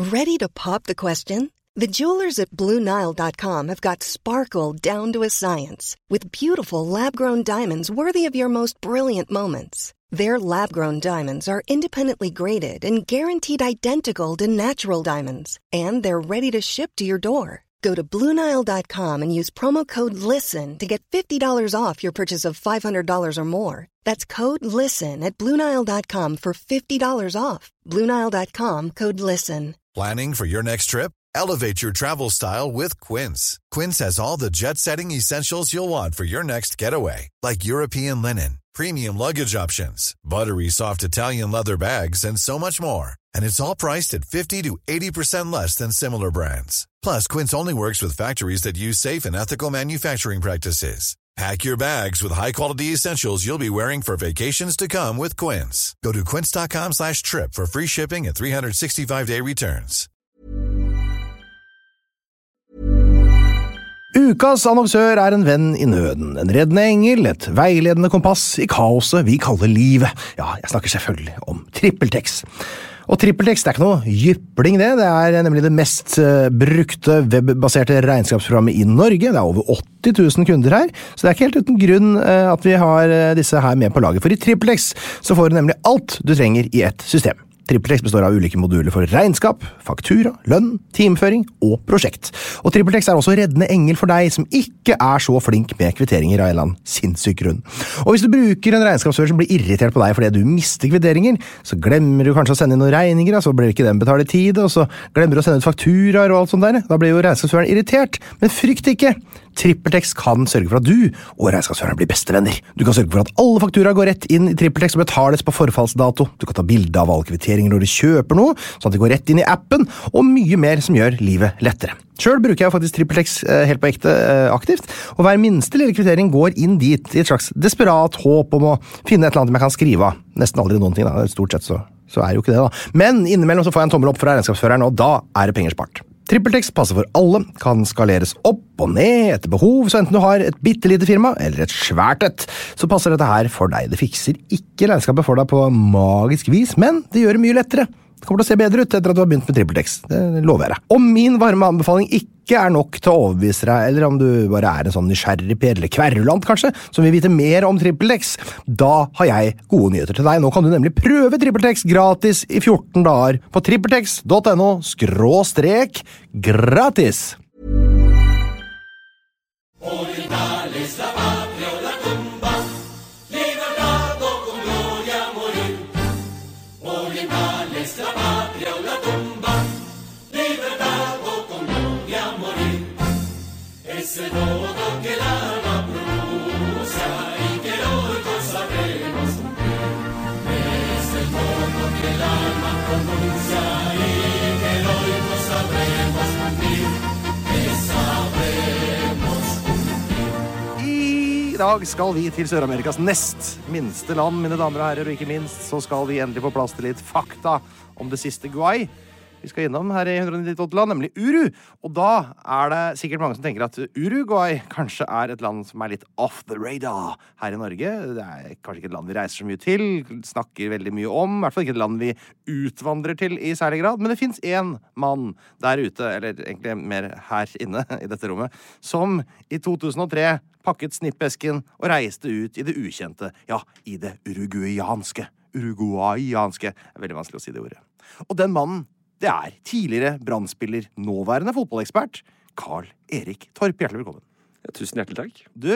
Ready to pop the question? The jewelers at BlueNile.com have got sparkle down to a science with beautiful lab-grown diamonds worthy of your most brilliant moments. Their lab-grown diamonds are independently graded and guaranteed identical to natural diamonds, and they're ready to ship to your door. Go to BlueNile.com and use promo code LISTEN to get $50 off your purchase of $500 or more. That's code LISTEN at BlueNile.com for $50 off. BlueNile.com, code LISTEN. Planning for your next trip? Elevate your travel style with Quince. Quince has all the jet-setting essentials you'll want for your next getaway, like European linen, premium luggage options, buttery soft Italian leather bags, and so much more. And it's all priced at 50 to 80% less than similar brands. Plus, Quince only works with factories that use safe and ethical manufacturing practices. Pack your bags with high-quality essentials you'll be wearing for vacations to come with Quince. Go to quince.com/trip for free shipping and 365-day returns. Ukas annonsør en venn I nøden, en reddende engel, et veiledende kompass I kaoset vi kaller livet. Ja, jeg snakker selvfølgelig om TrippelTex. Og TrippelTex ikke noe jypling det nemlig det mest brukte webbaserte regnskapsprogrammet I Norge. Det over 80 000 kunder her, så det ikke helt uten grunn at vi har disse her med på laget. For I TrippelTex så får du nemlig alt du trenger I ett system. TrippelTex består av ulike moduler for regnskap, faktura, lønn, timeføring og prosjekt. Og TrippelTex også reddende engel for deg som ikke så flink med kvitteringer av en eller annen sinnssyk grunn. Og hvis du bruker en regnskapsfører som blir irritert på deg fordi du mister kvitteringer, så glemmer du kanskje å sende inn noen regninger, så blir ikke den betalt I tide, og så glemmer du å sende ut fakturaer og alt sånt der. Da blir jo regnskapsføreren irritert, men frykt ikke! TrippelTex kan sørge for at du og regnskapsføreren blir bestevenner. Du kan sørge for at alle fakturaer går rett inn I TrippelTex og betales på forfallsdato. Du kan ta bilde av alle kvitteringer når du kjøper noe, sånn at det går rett inn I appen, og mye mer som gjør livet lettere. Selv bruker jeg faktisk TrippelTex helt på ekte aktivt, og hver minste lille kvittering går inn dit I et slags desperat håp om å finne et eller annet som jeg kan skrive av. Nesten aldri noen ting da, stort sett så jo ikke det da. Men innimellom så får jeg en tommel opp fra regnskapsføreren, og da det penger spart. TrippelTex passer for alle, kan skaleres opp og ned etter behov, så enten du har et bittelite firma eller et svært et, så passer dette her for deg. Det fikser ikke regnskapet for deg på magisk vis, men det gjør det mye lettere. Det kommer til å se bedre ut etter at du har begynt med TrippelTex, det lover jeg deg. Om min varme anbefaling ikke nok til å overbevise deg, eller om du bare en sånn nysgjerrig Per eller kverulant kanskje, som vil vite mer om TrippelTex, da har jeg gode nyheter til deg. Nå kan du nemlig prøve TrippelTex gratis I 14 dager på trippeltex.no/gratis. I dag skal vi til Sør-Amerikas nest minste land, mine damer og herrer, og ikke minst så skal vi endelig få plass til litt fakta om det siste Guay. Vi skal innom her I 198 land, nemlig Uru, og da det sikkert mange som tenker at Uruguay kanskje et land som litt off the radar her I Norge. Det kanskje ikke et land vi reiser så mye til, snakker veldig mye om, I hvert fall ikke et land vi utvandrer til I særlig grad, men det finnes en mann der ute, eller egentlig mer her inne I dette rommet, som I 2003 pakket snippesken og reiste ut I det ukjente, ja, I det uruguayanske. Uruguayanske, veldig vanskelig å si det ordet. Og den mannen, det tidligere brandspiller, nåværende fotballekspert, Karl Erik Torp. Hjertelig velkommen. Ja, tusen hjertelig takk. Du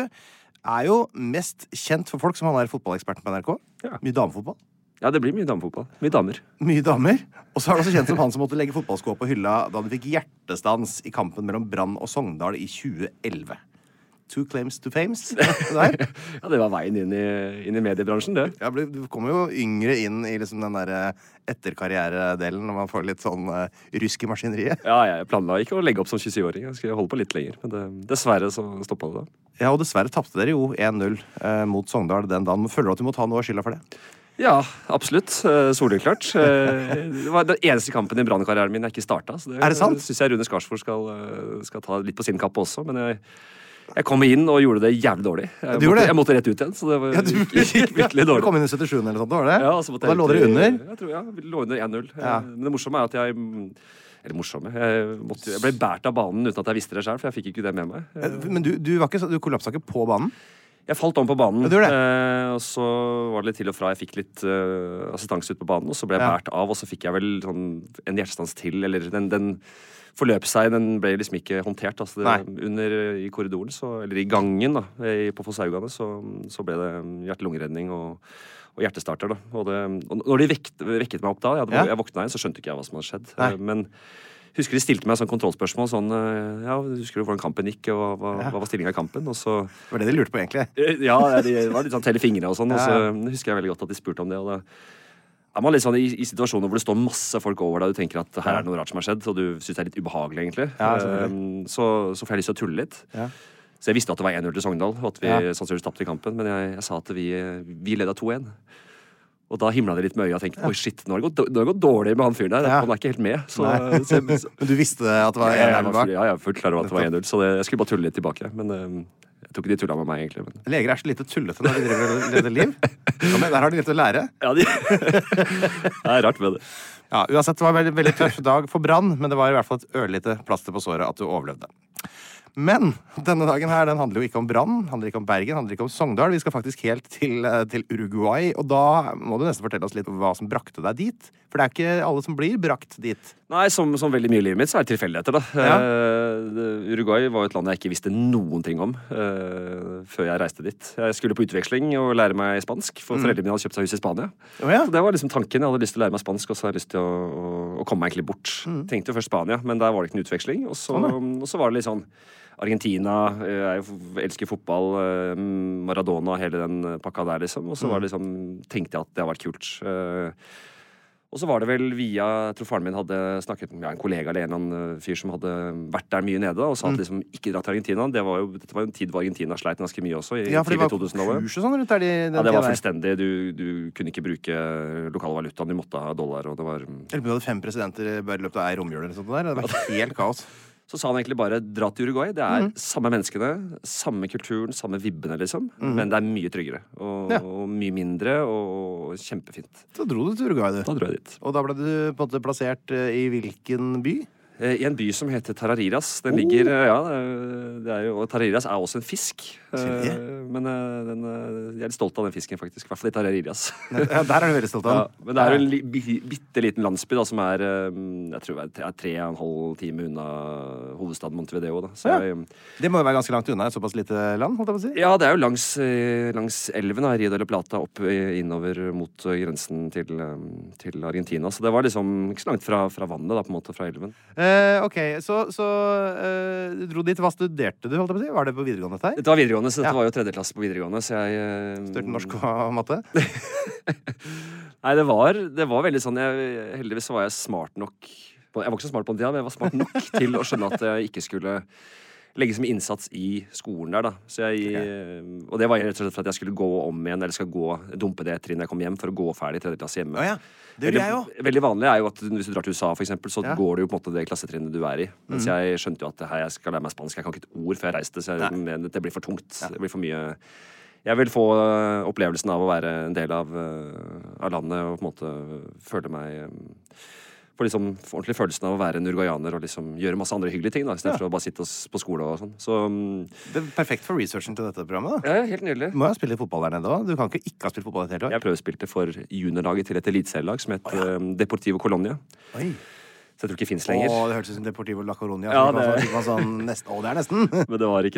jo mest kjent for folk som han fotballeksperten på NRK. Ja. Mye damefotball. Ja, det blir mye damefotball. Mye damer. Mye damer. Og så du også kjent som han som måtte legge fotballsko på hylla da han fikk hjertestans I kampen mellom Brann og Sogndal I 2011. Two claims to fames. Ja, det var veien inn I mediebransjen, det. Ja, du kommer jo yngre inn I liksom den der etterkarrieredelen når man får litt sånn rusk I maskineriet. Ja, jeg planla ikke å legge opp som 27-åring. Jeg skulle holde på litt lenger, men dessverre så stoppet det da. Ja, og dessverre tappte dere jo 1-0 mot Sogndal den dagen. Føler du at du må ta noe av skylda for det? Ja, absolutt. Soleklart. Det var den eneste kampen I brannkarrieren min jeg ikke startet. Så det sant? Synes jeg Rune Skarsford skal ta litt på sin kappe også, men jeg kom inn og gjorde det jævlig dårlig. Jeg måtte rett ut igjen, så det var gikk virkelig dårlig. Du kom inn I 77 eller sånt, var det? Ja, og da lå dere under? Jeg tror, vi lå under 1-0. Ja. Men det morsomme at jeg eller morsomme. Jeg ble bært av banen uten at jeg visste det selv, for jeg fikk ikke det med meg. Men du kollapset ikke på banen? Jeg falt om på banen, ja, og så var det litt til og fra. Jeg fikk litt assistanse ut på banen, og så ble jeg bært av, og så fikk jeg vel sånn en hjertestans til, eller den forløp seg, den ble liksom ikke håndtert. Altså i korridoren, eller i gangen da, på Fosshaugane, så ble det hjerte-lungeredning og hjertestarter da. Og når de vekket meg opp da, jeg våknet igjen, så skjønte ikke jeg hva som hadde skjedd. Men husker de stilte meg sånn kontrollspørsmål, husker du hvordan kampen gikk, og hva var stillingen i kampen? Og så var det de lurte på egentlig? Ja, det var litt sånn telle fingre og sånn, og så husker jeg veldig godt at de spurte om det, og da er man litt sånn i situasjoner hvor det står masse folk over deg, du tenker at her er det noe rart som har skjedd, og du synes det er litt ubehagelig egentlig. Så får jeg lyst til å tulle litt. Så jeg visste at det var 1-0 til Sogndal, og at vi sannsynligvis tapte i kampen, men jeg sa at vi ledet 2-1. Og da himla det litt med øya og tenkte, oi shit, nå har det gått dårlig med han fyren der, han er ikke helt med. Men du visste at det var 1-0 bak? Ja, jeg er fullt klar over at det var 1-0, så jeg skulle bare tulle litt tilbake, men jeg tror ikke de tullet med meg egentlig. Men... Leger er så lite tullete når de driver og leder liv. Der har de litt å lære. Ja, det er rart med det. Ja, uansett, det var en veldig tøff dag for Brann, men det var i hvert fall et ørlite plaster på såret at du overlevde. Men denne dagen her, den handler jo ikke om Brann, handler ikke om Bergen, handler ikke om Sogndal. Vi skal faktisk helt til Uruguay, og da må du nesten fortelle oss litt om hva som brakte deg dit. For det er ikke alle som blir brakt dit. Nei, som veldig mye i livet mitt, så er det tilfeldigheter, da. Uruguay var jo et land jeg ikke visste noen ting om før jeg reiste dit. Jeg skulle på utveksling og lære meg spansk, for foreldrene mine hadde kjøpt seg hus i Spania. Så det var liksom tanken. Jeg hadde lyst til å lære meg spansk, og så hadde jeg lyst til å komme meg egentlig bort. Tenkte jo først Spania, men der var det ikke en utveksling, og så var det litt sånn Argentina, jeg elsker fotball, Maradona, hele den pakka der liksom, og så var det liksom, tenkte jeg at det hadde vært kult. Og så var det vel via, jeg tror faren min hadde snakket med en kollega eller en eller annen fyr som hadde vært der mye nede, og sa at liksom ikke dratt til Argentina. Dette var jo en tid hvor Argentina sleit ganske mye også, i tidlig 2000-tallet. Kurs og sånn rundt der ja, det var fullstendig. Du kunne ikke bruke lokale valuta, du måtte ha dollar, og det var... Eller du hadde 5 presidenter bare i løpet av romjul eller sånt der. Det var helt kaos. Så sa han egentlig bare, dra til Uruguay. Det er samme menneskene, samme kulturen, samme vibbene, liksom. Men det er mye tryggere. Og mye mindre, og kjempefint. Så dro du til Uruguay, du. Da dro jeg dit. Og da ble du på en måte plassert i hvilken by? I en by som heter Tarariras. Den ligger, og Tarariras er også en fisk. Men jeg er litt stolt av den fisken, faktisk. I hvert fall i Tarariras. Ja, der er du veldig stolt av den. Men det er jo en bitte liten landsby da, som er, jeg tror det er 3,5 time unna hovedstaden Montevideo. Da. Så det må jo være ganske langt unna et såpass lite land, holdt jeg på å si? Ja, det er jo langs elven, Rio de la Plata, opp innover mot grensen til Argentina. Så det var liksom ikke så langt fra vannet, da, på en måte, fra elven. Ok, så du dro dit. Hva studerte du, holdt jeg på å si? Var det på videregående der? Dette var videregående, så dette var jo 3. klasse på videregående, så jeg... Studerte norsk og matte? Nei, det var veldig sånn, heldigvis var jeg smart nok, jeg var ikke så smart på den tida, men jeg var smart nok til å skjønne at jeg ikke skulle legge så mye innsats i skolen der, da. Så og det var rett og slett for at jeg skulle gå om igjen, eller skal dumpe det etter når jeg kom hjem, for å gå ferdig i 3. klasse hjemme. Det gjør jeg jo. Veldig vanlig er jo at hvis du drar til USA, for eksempel, så går du jo på en måte det klassetrinnet du er i. Mens jeg skjønte jo at jeg skal lære meg spansk, jeg kan ikke et ord før jeg reiste, så det blir for tungt. Det blir for mye. Jeg vil få opplevelsen av å være en del av landet, og på en måte føle meg... For liksom ordentlig følelsen av å være en uruguayaner og liksom gjøre masse andre hyggelige ting da, i stedet for å bare sitte på skole og sånn. Så, det er perfekt for researchen til dette programmet da. Ja, helt nydelig. Du må jo spille fotball der nede også. Du kan ikke ha spilt fotball et helt år. Jeg prøvespilte for juniorlaget til et elitserielag som het Deportivo Colonia. Oi. Så jeg tror ikke det finnes lenger. Det hørtes ut som Deportivo La Coruña. Ja, det er nesten. Men det var ikke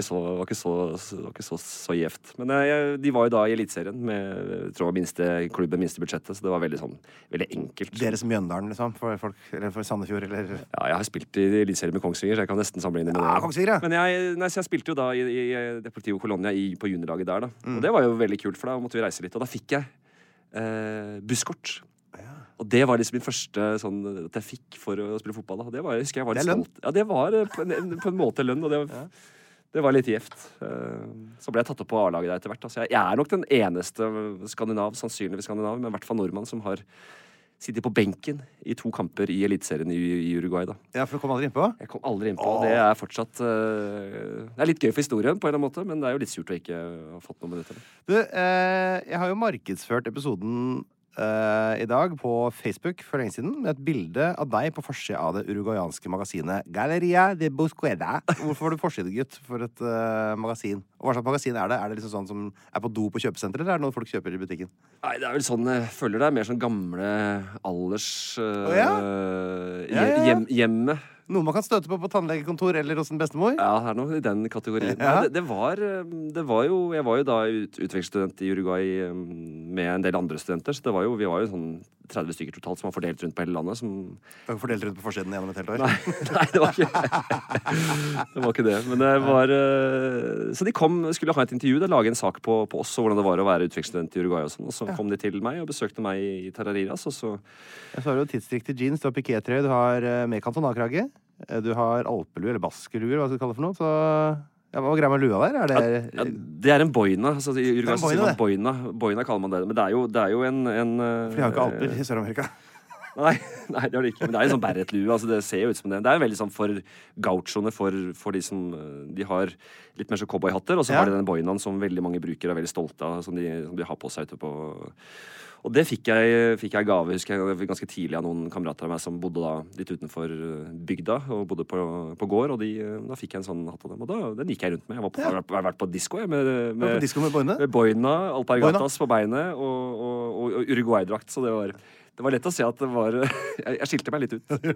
så gjevt. Men de var jo da i elitserien med, jeg tror, minste budsjettet, så det var veldig enkelt. Dere som Mjøndalen, liksom, for folk, eller for Sandefjord, eller? Ja, jeg har spilt i elitserien med Kongsvinger, så jeg kan nesten sammenligne med det. Ja, Kongsvinger, ja. Men jeg spilte jo da i Deportivo Colonia på juniorlaget der, da. Og det var jo veldig kult, for da måtte vi reise litt, og da fikk jeg busskort. Og det var liksom min første sånn at jeg fikk for å spille fotball da. Jeg husker jeg var litt stolt. Ja, det var på en måte lønn, og det var litt gjevt. Så ble jeg tatt opp på A-laget der etter hvert. Altså, jeg er nok den eneste sannsynligvis skandinav, men i hvert fall nordmann som har sittet på benken i 2 kamper i elitserien i Uruguay da. Ja, for du kom aldri innpå? Jeg kom aldri innpå, og det er fortsatt det er litt gøy for historien på en eller annen måte, men det er jo litt surt å ikke ha fått noen minutter. Du, jeg har jo markedsført episoden i dag på Facebook for lenge siden med et bilde av deg på forsiden av det uruguayanske magasinet Galeria de Busqueda. Hvorfor var du forsidegutt for et magasin? Og hva slags magasin er det? Er det liksom sånn som er på do på kjøpesenter, eller er det noe folk kjøper i butikken? Nei, det er vel sånn, jeg føler det er mer sånn gamle alders hjemme. Noe man kan støte på tannlegekontor eller hos en bestemor? Ja, det er noe i den kategorien. Ja. Det var jo jeg var jo da utvekstsstudent i Uruguay med en del andre studenter, så vi var jo sånn 30 stykker totalt som var fordelt rundt på hele landet. Fordelt rundt på forsiden gjennom et helt år? Nei, det var ikke det var ikke det. Men det var så de skulle ha et intervju, lage en sak på oss og hvordan det var å være utvekstsstudent i Uruguay og sånn. Og så kom de til meg og besøkte meg i Tarariras, og så har du tidsriktig jeans, du har pikétrøye, du har med kantonarkrage, du har alpelue, eller baskeluer, hva skal du kalle det for noe, så... Ja, hva var greia med lua der? Det er en boina. Altså, I Uruguay sier man boina. Boina kaller man det. Men det er jo en For de har jo ikke alper i Sør-Amerika. Nei, det har de ikke. Men det er en sånn Barrett-lue. Altså, det ser jo ut som det. Det er veldig sånn for gauchoene, for de som de har litt mer så cowboyhatter, og så har de den boinaen som veldig mange bruker og er veldig stolte av, som de har på seg ute på. Og det fikk jeg gave, husker jeg, ganske tidlig av noen kamerater av meg som bodde da litt utenfor bygda og bodde på gård, og da fikk jeg en sånn hatt av dem, og den gikk jeg rundt med. Jeg har vært på disco, med boina? Med boina, alpargatas på beinet og Uruguay-drakt, så det var lett å se at det var jeg skilte meg litt ut.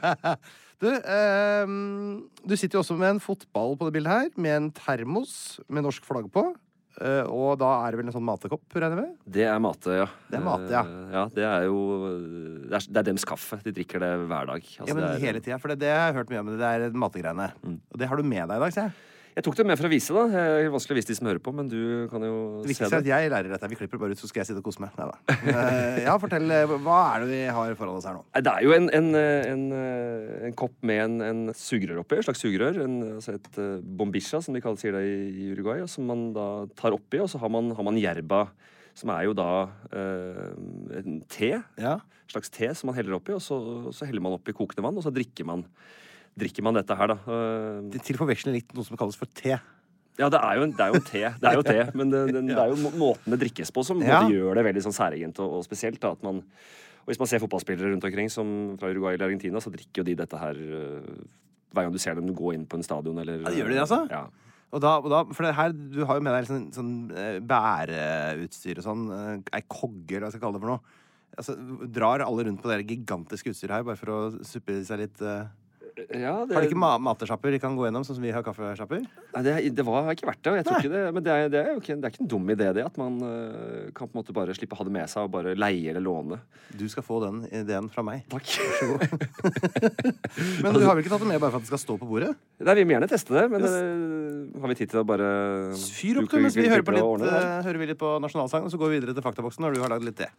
Du sitter jo også med en fotball på det bildet her, med en termos med norsk flagg på. Og da er det vel en sånn matekopp, regner jeg med? Det er mate, ja. Det er mate, ja. Ja, det er jo det er dems kaffe. De drikker det hver dag. Altså, ja, men hele tiden, for det har jeg hørt mye om. Det er mategreiene. Og det har du med deg i dag, ser jeg. Jeg tok det med for å vise, da. Det er vanskelig å vise de som hører på, men du kan jo se det. Det viktigste er at jeg lærer dette. Vi klipper bare ut, så skal jeg sitte og kose meg. Neida. Ja, fortell. Hva er det vi har foran oss her nå? Det er jo en kopp med en sugerør oppi, et slags sugerør. Altså et bombisha, som de sier det i Uruguay, som man da tar oppi, og så har man yerba, som er jo da en te. Ja. En slags te som man heller oppi, og så heller man oppi kokende vann, og så drikker man dette her, da. Til forveksling litt noe som kalles for te. Ja, det er jo te. Det er jo te, men det er jo måten det drikkes på som gjør det veldig sånn særegent og spesielt. Da, at og hvis man ser fotballspillere rundt omkring som fra Uruguay eller Argentina, så drikker jo de dette her hver gang du ser dem gå inn på en stadion. Eller, ja, det gjør de, altså? Ja. Og da, for det her, du har jo med deg sånn bæreutstyr og sånn, ei kogge, hva skal jeg kalle det for noe. Altså, drar alle rundt på det gigantiske utstyret her, bare for å suppe seg litt... Ja, har de ikke matesjapper de kan gå gjennom, sånn som vi har kaffesjapper? Nei, det har ikke vært det, og jeg tror ikke det. Men det er jo ikke en dum idé, det, at man kan på en måte bare slippe å ha det med seg og bare leie eller låne. Du skal få den ideen fra meg. Takk. Vær så god. Men du har vel ikke tatt det med bare for at det skal stå på bordet? Nei, vi må gjerne teste det, men har vi tid til å bare fyr opp det, mens vi hører litt på nasjonalsang, og så går vi videre til faktaboksen når du har lagd litt det.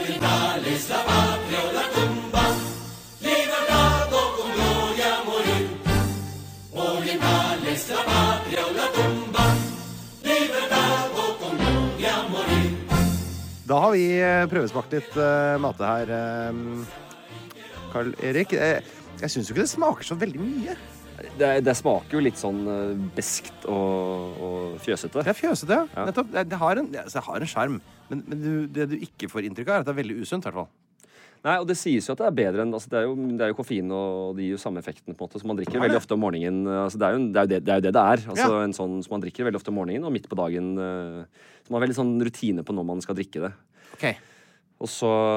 Da har vi prøvesmakt litt mate her, Karl Erik. Jeg synes jo ikke det smaker så veldig mye. Det smaker jo litt sånn beskt og fjøsete. Det er fjøsete, ja. Nettopp. Det har en skjerm, men det du ikke får inntrykk av er at det er veldig usunt, i hvert fall. Nei, og det sies jo at det er bedre enn altså det er jo koffein, og de gir jo samme effekten på en måte, som man drikker veldig ofte om morgenen. Altså det er jo det er. Altså en sånn som man drikker veldig ofte om morgenen, og midt på dagen. Så man har veldig sånn rutine på når man skal drikke det. Okay. Og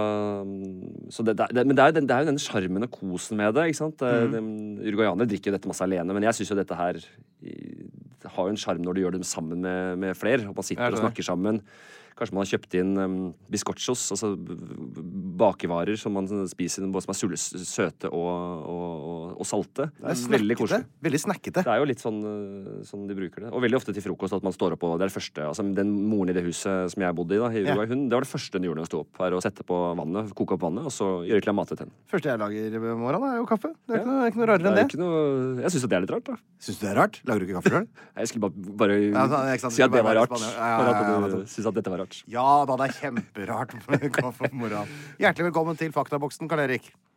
men det er jo denne charmen og kosen med det, ikke sant? Uruguayanere drikker jo dette masse alene, men jeg synes jo dette her har jo en charm når du gjør det sammen med flere, og man sitter og snakker sammen. Kanskje man har kjøpt inn biscochos, altså bakevarer som man spiser, både som er søte og salte. Det er veldig koselig. Veldig snakkete. Det er jo litt sånn de bruker det. Og veldig ofte til frokost at man står opp, og det er det første, altså den moren i det huset som jeg bodde i da, i Uruguay, det var det første hun gjorde når hun stod opp, var å sette på vannet, koke opp vannet, og så gjøre klar mat til henne. Første jeg lager i morgen er jo kaffe. Det er ikke noe rarere enn det. Jeg synes at det er litt rart, da. Synes du det er rart? Lager du ikke kaffe selv? Jeg skulle bare si at det var rart. For at du synes at dette var rart. Ja da, det er kjemperart med kaffe på morgenen. Hjertelig velkommen til Faktaboksen, Karl Erik.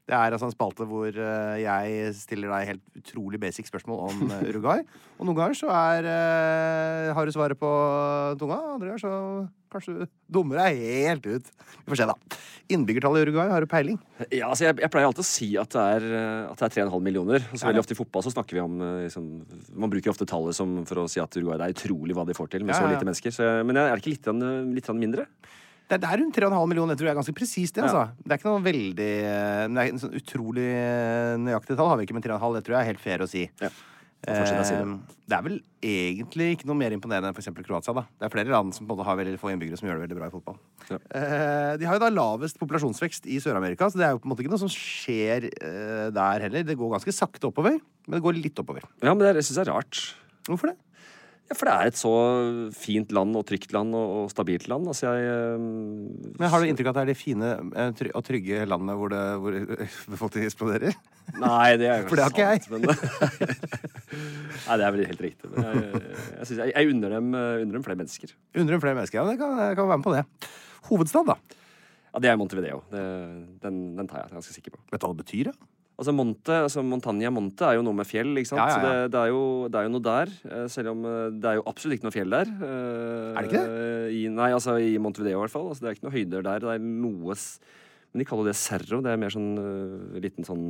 Det altså en spalte hvor jeg stiller deg helt utrolig basic spørsmål om Uruguay. Og noen ganger så har du svaret på tunga, andre ganger så kanskje du dummer deg helt ut. Vi får se da. Innbyggertallet i Uruguay, har du peiling? Ja, altså jeg pleier alltid å si at det er 3,5 millioner. Og så veldig ofte i fotball så snakker vi om man bruker ofte tallet for å si at Uruguay, det er utrolig hva de får til med så lite mennesker. Men er det ikke litt mindre? Det er rundt 3,5 millioner, jeg tror jeg ganske presist det, altså. Det ikke noe veldig... Det en sånn utrolig nøyaktig tall har vi ikke, men 3,5, det tror jeg helt fair å si. Ja. Det vel egentlig ikke noe mer imponerende enn for eksempel Kroatia, da. Det flere land som på en måte har veldig få innbyggere som gjør det veldig bra i fotball. Ja. De har jo da lavest populasjonsvekst i Sør-Amerika, så det jo på en måte ikke noe som skjer der heller. Det går ganske sakte oppover, men det går litt oppover. Ja, men det synes jeg rart. Hvorfor det? Ja, for det et så fint land og trygt land og stabilt land. Altså Men har du inntrykk av at det de fine og trygge landene hvor befolkningen eksploderer? Nei, det for det har ikke jeg. Men nei, det vel helt riktig. Men jeg unner dem flere mennesker. Unner dem flere mennesker, ja. Det kan være med på det. Hovedstad, da? Ja, det Montevideo. Den tar jeg ganske sikker på. Vet du hva det betyr, da? Altså Montaña Monte jo noe med fjell, ikke sant? Ja. Så det jo noe der, selv om det jo absolutt ikke noe fjell der. Det ikke det? Nei, altså i Montevideo i hvert fall. Altså, det ikke noe høyder der. Det noe... Men de kaller det Cerro. Det mer sånn liten sånn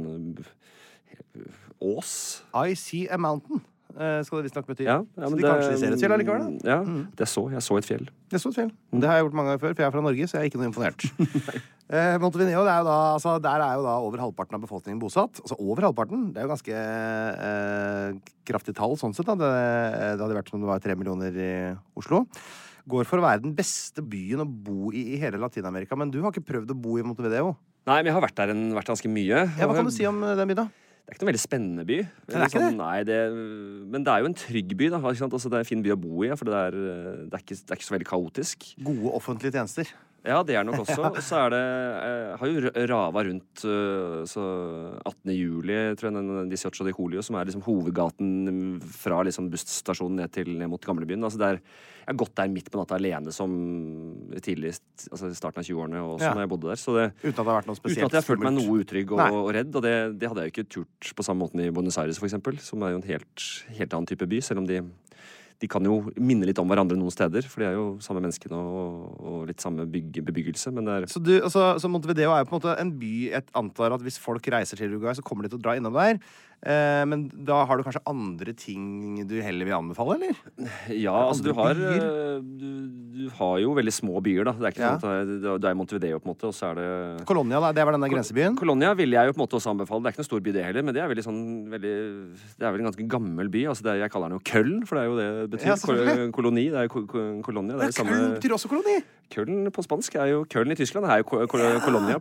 ås. I see a mountain. Skal det visst nok bety. Ja, så de kanskje ser et fjell allikevel, da? Ja, jeg så et fjell. Det så et fjell. Det har jeg gjort mange ganger før, for jeg fra Norge, så jeg ikke noe imponert. Montevideo, der jo da over halvparten av befolkningen bosatt. Altså over halvparten. Det jo ganske kraftig tall, sånn sett. Da. Det hadde vært som det var 3 millioner i Oslo. Går for å være den beste byen å bo i hele Latin-Amerika, men du har ikke prøvd å bo i Montevideo? Nei, men jeg har vært ganske mye. Ja, hva kan du si om den byen, da? Det ikke noe veldig spennende by. Det ikke det? Nei, men det jo en trygg by, da. Ikke sant? Altså, det en fin by å bo i, for det ikke så veldig kaotisk. Gode offentlige tjenester. Ja, det nok også. Og så det har jo rava rundt så 18. juli, tror jeg, den 18 de Julio, som liksom hovedgaten fra liksom busstasjonen ned mot gamlebyen. Altså, jeg har gått der midt på natta alene som tidligst, altså starten av 20-årene også når jeg bodde der. Så uten at det har vært noe spesielt skummelt? Uten at jeg har følt meg noe utrygg og redd, og det hadde jeg jo ikke turt på samme måten i Buenos Aires, for eksempel, som jo en helt annen type by, selv om de kan jo minne litt om hverandre noen steder, for de jo samme menneskene og litt samme bebyggelse, men Så Montevideo jo på en måte en by, jeg antar at hvis folk reiser til Uruguay, så kommer de til å dra innom der, men da har du kanskje andre ting du heller vil anbefale, eller? Ja, altså du har jo veldig små byer, da. Det ikke sånn at det Montevideo, på en måte, og så det... Colonia, da? Det var denne grensebyen? Colonia vil jeg jo på en måte også anbefale. Det ikke noe stor by det heller, men det veldig sånn, det vel en ganske gammel by. Altså jeg kaller den jo Köln, for det jo det betyr. Koloni, det jo Colonia. Det samme... Köln betyr også koloni? Köln på spansk jo Köln i Tyskland. Det jo Colonia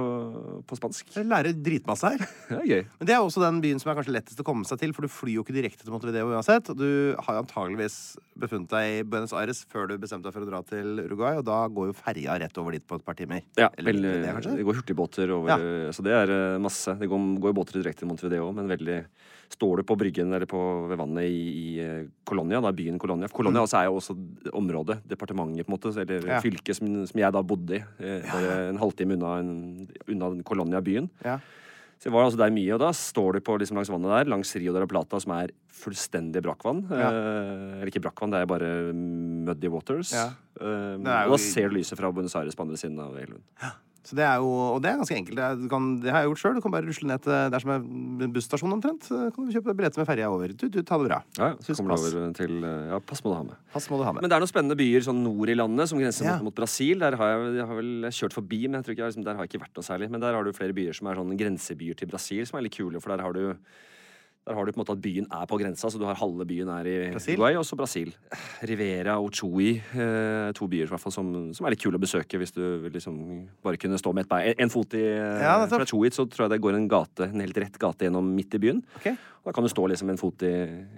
på spansk. Jeg lærer dritmasse her. Det gøy. Men det også den byen som kanskje lettest å komme seg til, for du flyr jo ikke direkte til Montevideo uansett. Og du har jo antageligvis befunnet deg i Buenos Aires før du bestemte deg for å dra til Uruguay, og da går jo ferja rett over dit på et par timer. Ja, det går hurtigbåter over, så det masse. Det går jo båter direkte til Montevideo, men veldig... Står du på bryggen eller ved vannet i Colonia, da byen Colonia. For Colonia også jo også området, departementet på en måte, eller fylket som jeg da bodde i. Bare en halvtime unna Colonia-byen. Ja. Så jeg var altså der mye, og da står du på liksom langs vannet der, langs Rio de la Plata, som fullstendig brakkvann. Eller ikke brakkvann, det bare muddy waters. Ja. Og da ser du lyset fra Buenos Aires på andre siden av elven. Ja. Så det jo, og det ganske enkelt. Det har jeg gjort selv. Du kan bare rusle ned til der som en busstasjon omtrent. Kan du kjøpe billetter med ferja over. Du ta det bra. Ja, så kommer du over til... Ja, pass må du ha med. Pass må du ha med. Men det noen spennende byer sånn nord i landet, som grenser mot Brasil. Der jeg har vel kjørt forbi, men jeg tror ikke, der har jeg ikke vært noe særlig. Men der har du flere byer som sånn grensebyer til Brasil, som litt kule, for der har du på en måte at byen på grensa, så du har halve byen i Uruguay, og så Brasil. Rivera og Chuy, 2 byer i hvert fall, som litt kule å besøke hvis du vil liksom bare kunne stå med en fot fra Chuy, så tror jeg det går en helt rett gate gjennom midt i byen. Okay. Og da kan du stå liksom en fot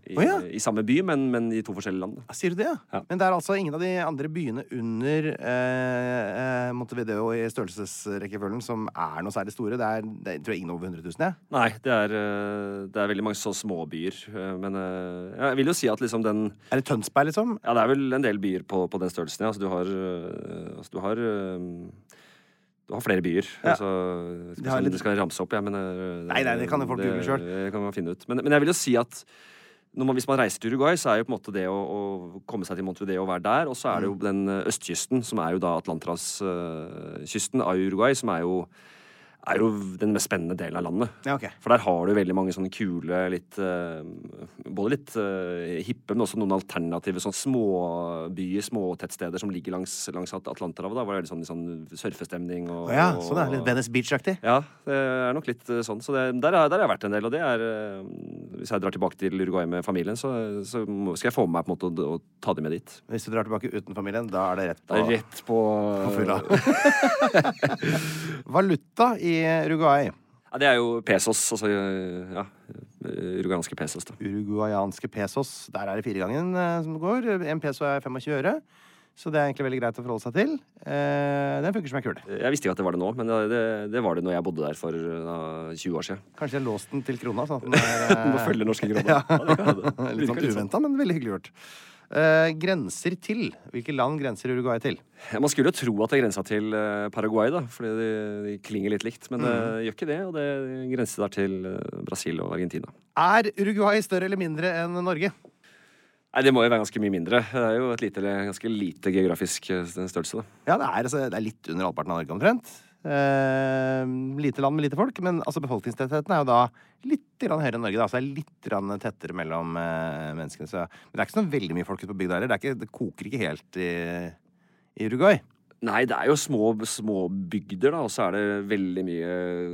i samme by, men i 2 forskjellige land. Sier du det, ja? Men det altså ingen av de andre byene under Montevideo i størrelsesrekkefølgen som noe særlig store. Det tror jeg ingen over 100 000, Nei, det er veldig mange så små byer, men jeg vil jo si at liksom den... det Tønsberg, liksom? Ja, det vel en del byer på den størrelsen, ja. Altså, du har Du har flere byer. Altså, det skal ramse opp, men Nei, det kan jo folk google selv. Det kan man finne ut. Men jeg vil jo si at hvis man reiser til Uruguay, så er jo på en måte det å komme seg til Montevideo og være der, og så er det jo den østkysten, som er jo da Atlanterhavskysten av Uruguay, som er jo den mest spennende delen av landet. Ja, ok. For der har du veldig mange sånne kule, både litt hippe, men også noen alternative sånn småbyer, små tettsteder som ligger langs Atlanterhavet. Da var det sånn surfestemning. Sånn er litt Venice Beach-aktig. Ja, det er nok litt sånn. Så der har jeg vært en del, og det er hvis jeg drar tilbake til Uruguay med familien, så skal jeg få med meg på en måte å ta dem med dit. Hvis du drar tilbake uten familien, da er det rett på fylla. Valuta i Uruguay. Ja, det er jo pesos, altså, uruguayanske pesos da. Uruguayanske pesos, der er det 4-gangen som det går. 1 peso er 25 øre, så det er egentlig veldig greit å forholde seg til. Den funker som en kul. Jeg visste ikke at det var det nå, men det var det når jeg bodde der for 20 år siden. Kanskje jeg låst den til krona, sånn at den må følge norske kroner. Ja, litt sånn uventet, men veldig hyggelig gjort. Grenser til. Hvilke land grenser Uruguay til? Man skulle jo tro at det grensa til Paraguay, da, fordi de klinger litt likt, men det gjør ikke det, og det grenser der til Brasil og Argentina. Er Uruguay større eller mindre enn Norge? Nei, det må jo være ganske mye mindre. Det er jo ganske lite geografisk størrelse, da. Ja, det er litt under halvparten av Norge omtrent. Lite land med lite folk, men altså befolkningstettheten er jo da litt høyere enn Norge, da, så det er litt tettere mellom menneskene. Men det er ikke sånn veldig mye folk ute på bygda heller. Det koker ikke helt i Uruguay. Nei, det er jo små bygder, da, og så er det veldig mye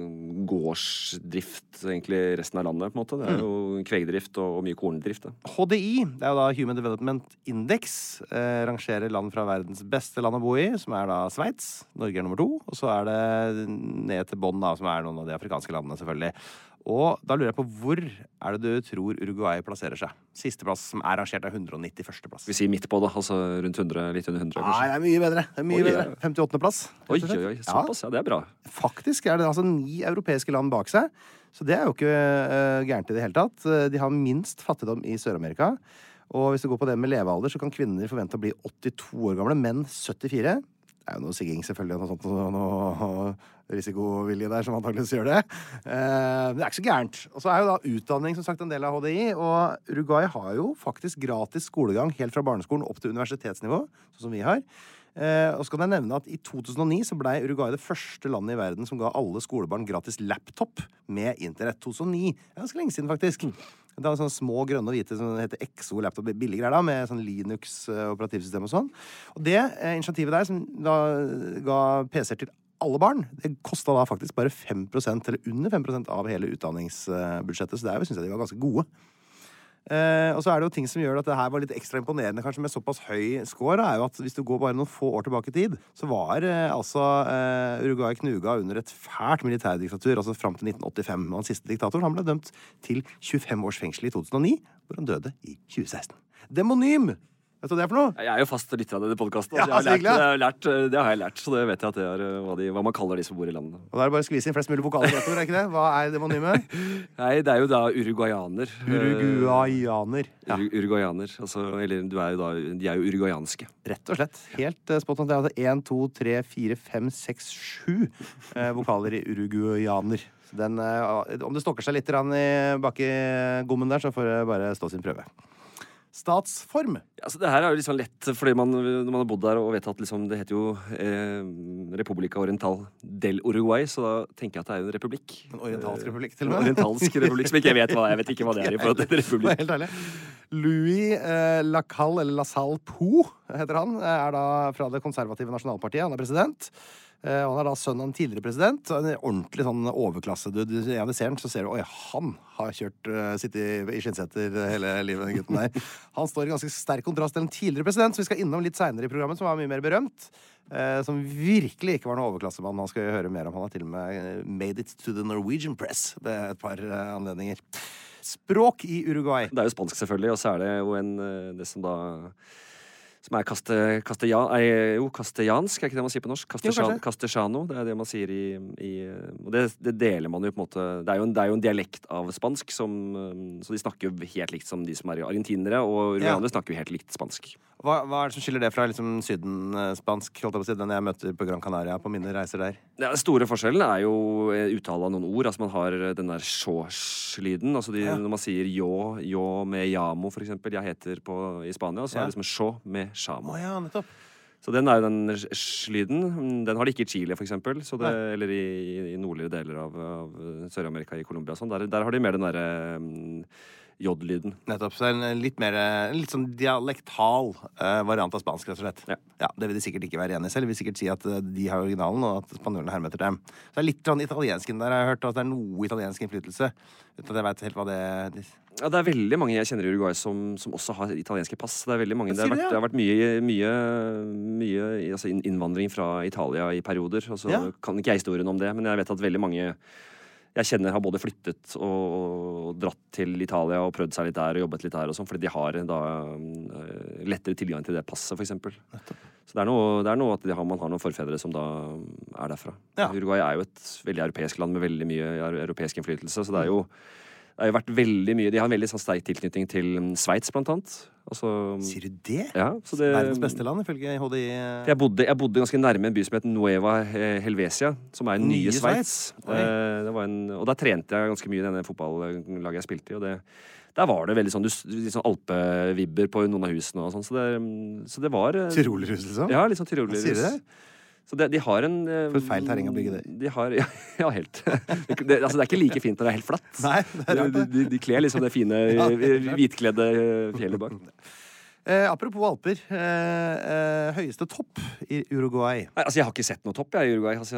gårdsdrift egentlig resten av landet, på en måte. Det er jo kvegdrift og mye korndrift, da. HDI, det er jo da Human Development Index, rangerer land fra verdens beste land å bo i, som er da Sveits. Norge er nummer 2, og så er det ned til bånn, da, som er noen av de afrikanske landene, selvfølgelig. Og da lurer jeg på, hvor er det du tror Uruguay plasserer seg? Siste plass som er rangert av 191. plass. Vi sier midt på, da, altså rundt 100, litt under 100. Nei, det er mye bedre. 58. plass. Oi, såpass, ja, det er bra. Faktisk er det altså 9 europeiske land bak seg, så det er jo ikke gærent i det hele tatt. De har minst fattigdom i Sør-Amerika, og hvis du går på det med levealder, så kan kvinner forvente å bli 82 år gamle, menn 74. Det er jo noe sigging selvfølgelig, og noe sånt, noe risikovilje der som antageligvis gjør det. Det er ikke så gærent. Og så er jo da utdanning som sagt en del av HDI, og Uruguay har jo faktisk gratis skolegang helt fra barneskolen opp til universitetsnivå, sånn som vi har. Og så kan jeg nevne at i 2009 så ble Uruguay det første landet i verden som ga alle skolebarn gratis laptop med internett. 2009. Det er ganske lenge siden, faktisk. Det var sånne små grønne og hvite som heter Exo laptop, billigere da, med sånn Linux operativsystem og sånn. Og det initiativet der, som da ga PC-er til alle barn, det kostet da faktisk bare 5%, eller under 5% av hele utdanningsbudsjettet, så der synes jeg de var ganske gode. Og så er det jo ting som gjør at det her var litt ekstra imponerende kanskje med såpass høy score, er jo at hvis du går bare noen få år tilbake i tid, så var Uruguay knuga under et fælt militærdiktatur, altså frem til 1985. Og den siste diktatoren, han ble dømt til 25 års fengsel i 2009, hvor han døde i 2016. Demonym! Vet du hva det er for noe? Jeg er jo fast lytter av denne podcasten. Ja, det har jeg lært, så det vet jeg at det er hva man kaller de som bor i landet. Og da er det bare å skvise inn flest mulig vokaler, er ikke det? Hva er demonymet? Nei, det er jo da uruguayaner. Uruguayaner. Ja. Uruguayaner. Altså, eller de er jo uruguayanske. Rett og slett. Helt spot on. Det er altså 1, 2, 3, 4, 5, 6, 7 vokaler i uruguayaner. Om det stokker seg litt bak i gommen der, så får det bare stå sin prøve. Statsform. Ja, så det her er jo litt sånn lett, fordi når man har bodd der og vet at liksom, det heter jo Republica Oriental del Uruguay, så da tenker jeg at det er jo en republikk. En orientalsk republikk, til og med. En orientalsk republikk, som ikke jeg vet ikke hva det er i forhold til republikk. Helt ærlig. Louis Lacalle, eller Lasalle Pou, heter han, er da fra det konservative nasjonalpartiet. Han er president. Han er da sønn av en tidligere president. En ordentlig sånn overklasse. Du ser han, så ser du, oi, han har sittet i skinnsetter hele livet, den gutten der. Han står i ganske sterk kontrast til en tidligere president, som vi skal innom litt senere i programmet, som var mye mer berømt. Som virkelig ikke var noen overklassemann. Han skal jo høre mer om. Han har til og med made it to the Norwegian press ved et par anledninger. Språk i Uruguay. Det er jo spansk selvfølgelig, og så er det jo det som da som er kastellansk, er ikke det man sier på norsk? Castellano, det er det man sier og det deler man jo på en måte. Det er jo en dialekt av spansk, så de snakker jo helt likt som de som er argentinere, og uruguayanere snakker jo helt likt spansk. Hva er det som skiller det fra liksom sydenspansk, holdt jeg på å si, den jeg møter på Gran Canaria på mine reiser der? Ja, den store forskjellen er jo uttale av noen ord. Altså man har den der sjå-lyden. Altså når man sier jo med jamo, for eksempel. Jeg heter i Spania, så er det liksom sjå med sjamo. Ja, nettopp. Så den er jo den lyden. Den har de ikke i Chile, for eksempel. Eller i nordligere deler av Sør-Amerika, i Colombia og sånn. Der har de mer den derre J-lyden. Nettopp, så litt sånn dialektal variant av spansk, rett og slett. Ja, det vil de sikkert ikke være enig i selv. De vil sikkert si at de har originalen, og at spanjolene hermer etter dem. Så det litt sånn italiensken der. Jeg har hørt at det noe italiensk innflytelse. Uten at jeg vet helt hva det Ja, det veldig mange jeg kjenner i Uruguay som også har italienske pass. Det veldig mange. Det har vært mye altså innvandring fra Italia i perioder. Og så kan ikke jeg historien om det, men jeg vet at veldig mange jeg kjenner har både flyttet og dratt til Italia og prøvd seg litt der og jobbet litt der og sånn, fordi de har da lettere tilgang til det passet, for eksempel. Så det er noe at man har noen forfedre som da er derfra. Uruguay er jo et veldig europeisk land med veldig mye europeisk innflytelse, så det har jo vært veldig mye. De har en veldig sånn sterk tilknytning til Sveits, blant annet. Sier du det? Ja, verdens beste land, ifølge HDI. Jeg bodde ganske nærme en by som heter Nueva Helvecia, som er nye Sveits. Og der trente jeg ganske mye i denne fotballaget jeg spilte i, og der var det veldig sånn alpevibber på noen av husene og sånn, så det var Tyrolerhus, liksom? Ja, litt sånn Tyrolerhus. Sier du det? Så de har en For et feil terreng å bygge det. De har, ja, helt. Det er ikke like fint når det er helt flatt. Nei, det er rart. De kler liksom det fine hvitkledde fjellet bak. Apropos Alper, høyeste topp i Uruguay. Nei, altså jeg har ikke sett noe topp i Uruguay. Altså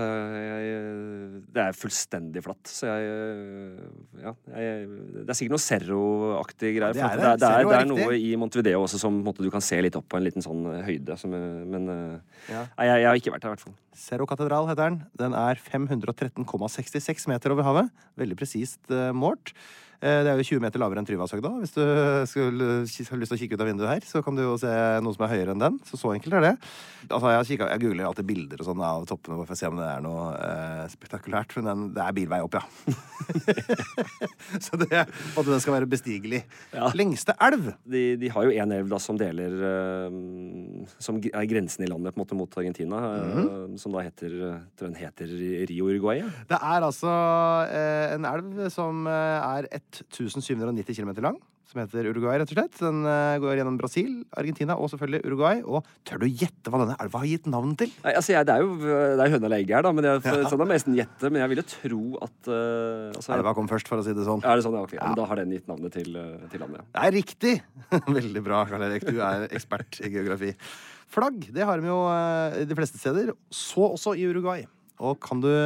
det er fullstendig flatt. Så det er sikkert noe Cerro-aktig greier. Det er noe i Montevideo også som du kan se litt opp på en liten sånn høyde. Men jeg har ikke vært der, i hvert fall. Cerro Catedral heter den. Den er 513,66 meter over havet. Veldig presist målt. Det er jo 20 meter lavere enn Tryvannshøgda. Hvis du har lyst til å kikke ut av vinduet her, så kan du jo se noe som er høyere enn den. Så enkelt er det. Altså, jeg googler alltid bilder og sånn av toppene for å se om det er noe spektakulært. Men det er bilvei opp, ja. Så den skal være bestigelig. Ja. Lengste elv? De har jo en elv da som deler som er grensen i landet på en måte mot Argentina, som da tror den heter Rio Uruguay. Det er altså en elv som er 1790 km lang, som heter Uruguay, rett og slett. Den går gjennom Brasil, Argentina og selvfølgelig Uruguay. Og tør du gjette hva denne elva har gitt navn til? Nei, altså det er høna eller egget her, da. Men sånn er nesten gjette. Men jeg ville tro at elva kom først, for å si det sånn. Er det sånn? Ja, ok. Ja. Men da har den gitt navnet til landet. Ja. Det er riktig! Veldig bra, Karl Erik. Du er ekspert i geografi. Flagg, det har de jo de fleste steder. Så også i Uruguay. Og kan du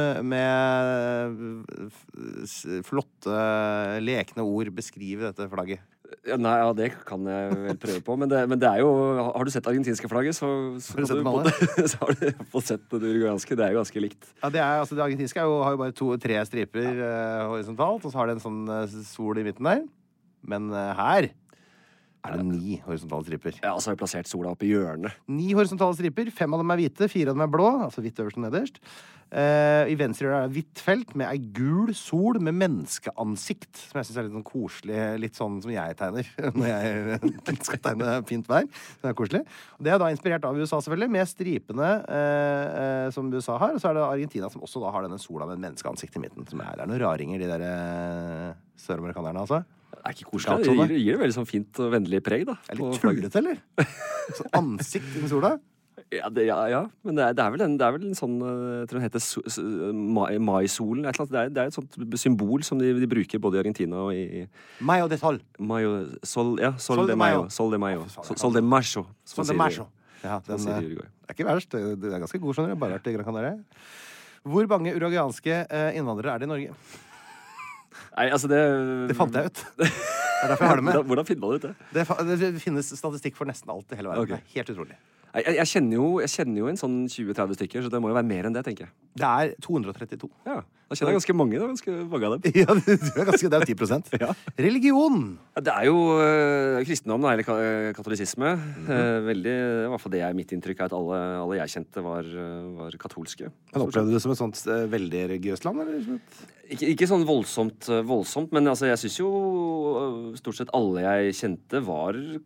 med flotte, lekne ord beskrive dette flagget? Nei, det kan jeg vel prøve på. Men det er jo har du sett argentinske flagget, så har du fått sett det uruguayanske. Det er jo ganske likt. Ja, det argentinske har jo bare 2-3 striper horisontalt, og så har det en sånn sol i midten der. Men her er det 9 horisontale striper. Ja, og så har vi plassert sola opp i hjørnet. 9 horisontale striper, 5 av dem er hvite, 4 av dem er blå, altså hvitt øverst og nederst. I venstre er det hvitt felt med ei gul sol med menneskeansikt, som jeg synes er litt sånn koselig, litt sånn som jeg tegner når jeg skal tegne fint vær. Det er koselig. Og det er da inspirert av USA selvfølgelig, med stripene som USA har, og så er det Argentina som også da har denne sola med en menneskeansikt i midten, som er noen raringer, de der søramerikanerne, altså. Det er ikke koselig. Det gir det veldig sånn fint og vennlig preg, da. Det er litt tullete, eller? Sånn ansikt i sola? Ja, men det er vel en sånn, jeg tror den heter Maisolen. Det er et sånt symbol som de bruker både i Argentina og i Mayo de Sol. Sol de Mayo. Sol de Macho. Sol de Macho. Ja, det er ikke verst. Det er ganske god, skjønner jeg. Bare vært i Gran Canaria. Hvor mange uruguayanske innvandrere er det i Norge? Nei, altså det fant jeg ut. Det er derfor jeg har det med. Hvordan finner man ut det? Det finnes statistikk for nesten alt i hele verden. Okay. Det er helt utrolig. Jeg kjenner jo en sånn 20-30 stykker, så det må jo være mer enn det, tenker jeg. Det er 232. Ja, da kjenner jeg ganske mange av dem. Ja, det er jo 10%. Ja. Religion. Ja, det er jo kristendom, eller katolisisme. Veldig, i hvert fall det er mitt inntrykk, er at alle jeg kjente var katolske. Men opplevde du det som et sånt veldig religiøst land, eller? Ikke sånn voldsomt, men altså, jeg synes jo stort sett alle jeg kjente var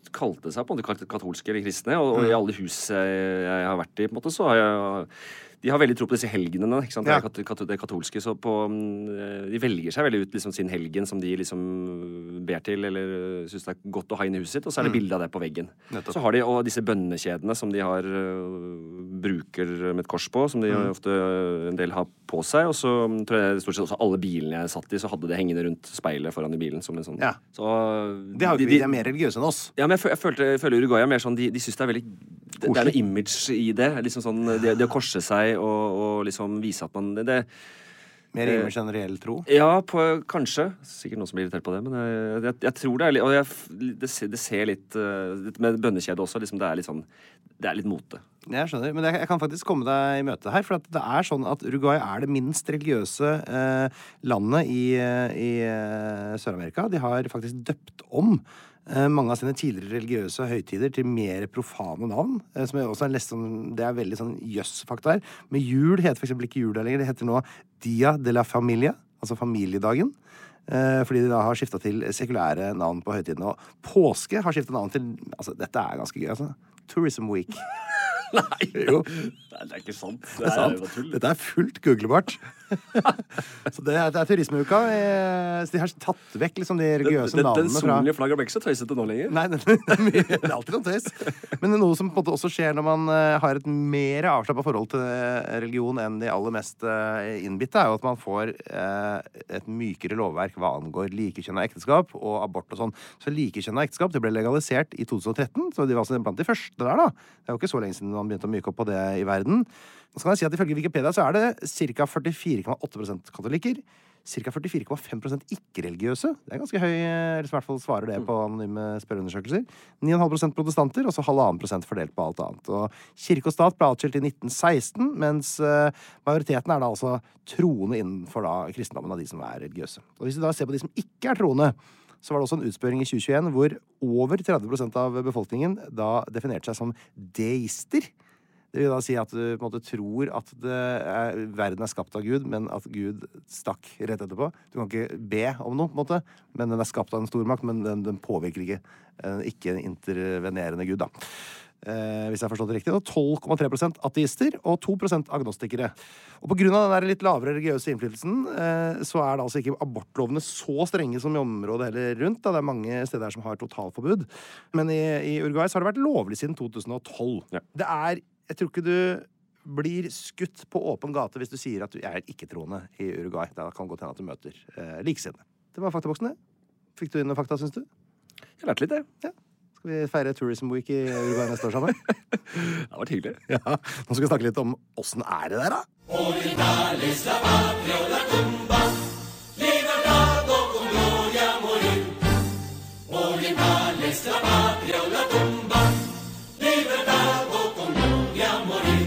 kalte seg på en måte katolske eller kristne, og i alle hus jeg har vært i, på en måte, så har jeg de har veldig tro på disse helgenene, ikke sant? Det katolske, så de velger seg veldig ut liksom, sin helgen som de liksom ber til, eller synes det er godt å ha inn i huset sitt, og så det bildet av det på veggen. Nettopp. Så har de og disse bønnekjedene som de har bruker med et kors på, som de ofte en del har på seg, og så tror jeg stort sett også alle bilene jeg satt i, så hadde det hengende rundt speilet foran i bilen, som en sånn. Ja. Så, de er mer religiøse enn oss. Ja, men jeg føler Uruguay er mer sånn, de synes det er veldig, det er noe image i det, liksom sånn, det å korse seg og liksom vise at man mer image enn reell tro? Ja, kanskje. Sikkert noen som blir irritert på det, men jeg tror det er litt, og det ser litt med bønnekjede også, liksom det er litt sånn, det er litt mote. Jeg skjønner, men jeg kan faktisk komme deg i møte her, for at det er sånn at Uruguay er det minst religiøse landet i Sør-Amerika. De har faktisk døpt om mange av sine tidligere religiøse høytider til mer profane navn, som jeg også har lest om, det er veldig sånn jøss-fakta her. Men jul heter for eksempel ikke jul lenger, det heter nå Dia de la Familia, altså familiedagen, fordi de da har skiftet til sekulære navn på høytiden. Og påske har skiftet navn til, altså dette er ganske gøy, altså, Tourism Week. Nei, jo. Det er ikke sant. Det er sant. Dette er fullt googlebart. Så det er turismeuka. Så de har tatt vekk liksom de religiøse navnene Den solen i flagget blir ikke så tøysete nå lenger. Nei, det er alltid noe tøys. Men det er noe som på en måte også skjer når man har et mer avslappet forhold til religion enn de aller mest innbitte, er jo at man får et mykere lovverk hva angår likekjønnet ekteskap og abort og sånn. Så likekjønnet ekteskap, det ble legalisert i 2013, så de var altså blant de første der da. Det er jo ikke så lenge siden man begynte å myke opp på det i verden. Så kan jeg si at ifølge Wikipedia så er det ca. 44,8% katolikker, ca. 44,5% ikke-religiøse. Det er ganske høy, eller i hvert fall svarer det på anonyme spørreundersøkelser. 9,5% protestanter, og så 1,5% fordelt på alt annet. Og kirke og stat ble atskilt i 1916, mens majoriteten er da altså troende innenfor da kristendommen av de som er religiøse. Og hvis vi da ser på de som ikke er troende, så var det også en utspørring i 2021 hvor over 30% av befolkningen da definerte seg som deister. Det vil da si at du på en måte tror at verden er skapt av Gud, men at Gud stakk rett etterpå. Du kan ikke be om noe, på en måte, men den er skapt av en stormakt, men den påvirker ikke intervenerende Gud, da. Hvis jeg har forstått det riktig. Og 12,3% ateister og 2% agnostikere. Og på grunn av den der litt lavere religiøse innflytelsen, så er det altså ikke abortlovene så strenge som i området heller rundt. Da. Det er mange steder som har totalforbud. Men i Uruguay så har det vært lovlig siden 2012. Ja. Jeg tror ikke du blir skutt på åpen gate hvis du sier at du er ikke-troende i Uruguay. Da kan det godt hende at du møter likesinnede. Det var faktaboksen, det. Fikk du inn noen fakta, synes du? Jeg lærte litt, det. Ja. Skal vi feire Tourism Week i Uruguay neste år sammen? Det har vært hyggelig. Ja, nå skal vi snakke litt om hvordan er det der, da? Orientalis la patria o la tumba, libertad o con gloria morir. Orientalis la patria o la tumba, libertad o con gloria morir.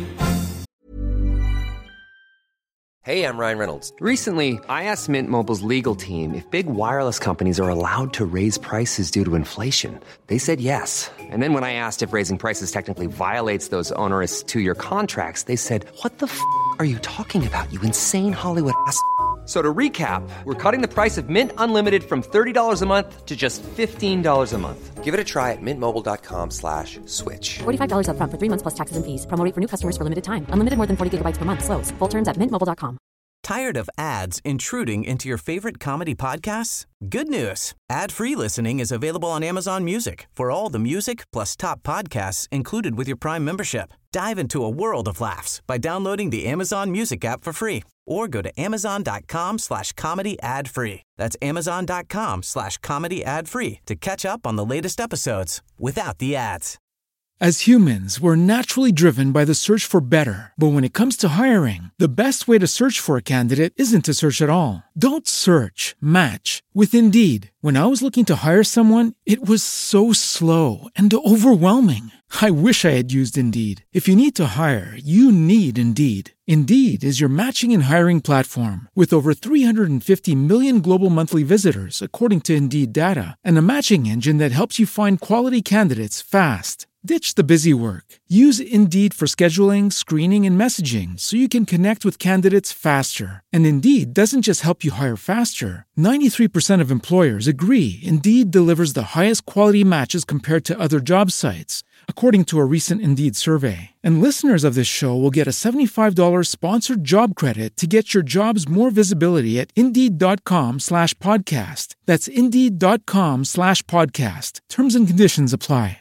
Hey, I'm Ryan Reynolds. Recently, I asked Mint Mobile's legal team if big wireless companies are allowed to raise prices due to inflation. They said yes. And then when I asked if raising prices technically violates those onerous two-year contracts, they said, "What the f*** are you talking about, you insane Hollywood ass?" So to recap, we're cutting the price of Mint Unlimited from $30 a month to just $15 a month. Give it a try at mintmobile.com/switch. $45 up front for 3 months plus taxes and fees. Promo rate for new customers for limited time. Unlimited more than 40 gigabytes per month. Slows full terms at mintmobile.com. Tired of ads intruding into your favorite comedy podcasts? Good news. Ad-free listening is available on Amazon Music for all the music plus top podcasts included with your Prime membership. Dive into a world of laughs by downloading the Amazon Music app for free or go to amazon.com/comedy ad-free. That's amazon.com/comedy ad-free to catch up on the latest episodes without the ads. As humans, we're naturally driven by the search for better. But when it comes to hiring, the best way to search for a candidate isn't to search at all. Don't search, match with Indeed. When I was looking to hire someone, it was so slow and overwhelming. I wish I had used Indeed. If you need to hire, you need Indeed. Indeed is your matching and hiring platform with over 350 million global monthly visitors, according to Indeed data, and a matching engine that helps you find quality candidates fast. Ditch the busy work. Use Indeed for scheduling, screening, and messaging so you can connect with candidates faster. And Indeed doesn't just help you hire faster. 93% of employers agree Indeed delivers the highest quality matches compared to other job sites, according to a recent Indeed survey. And listeners of this show will get a $75 sponsored job credit to get your jobs more visibility at Indeed.com/podcast. That's Indeed.com/podcast. Terms and conditions apply.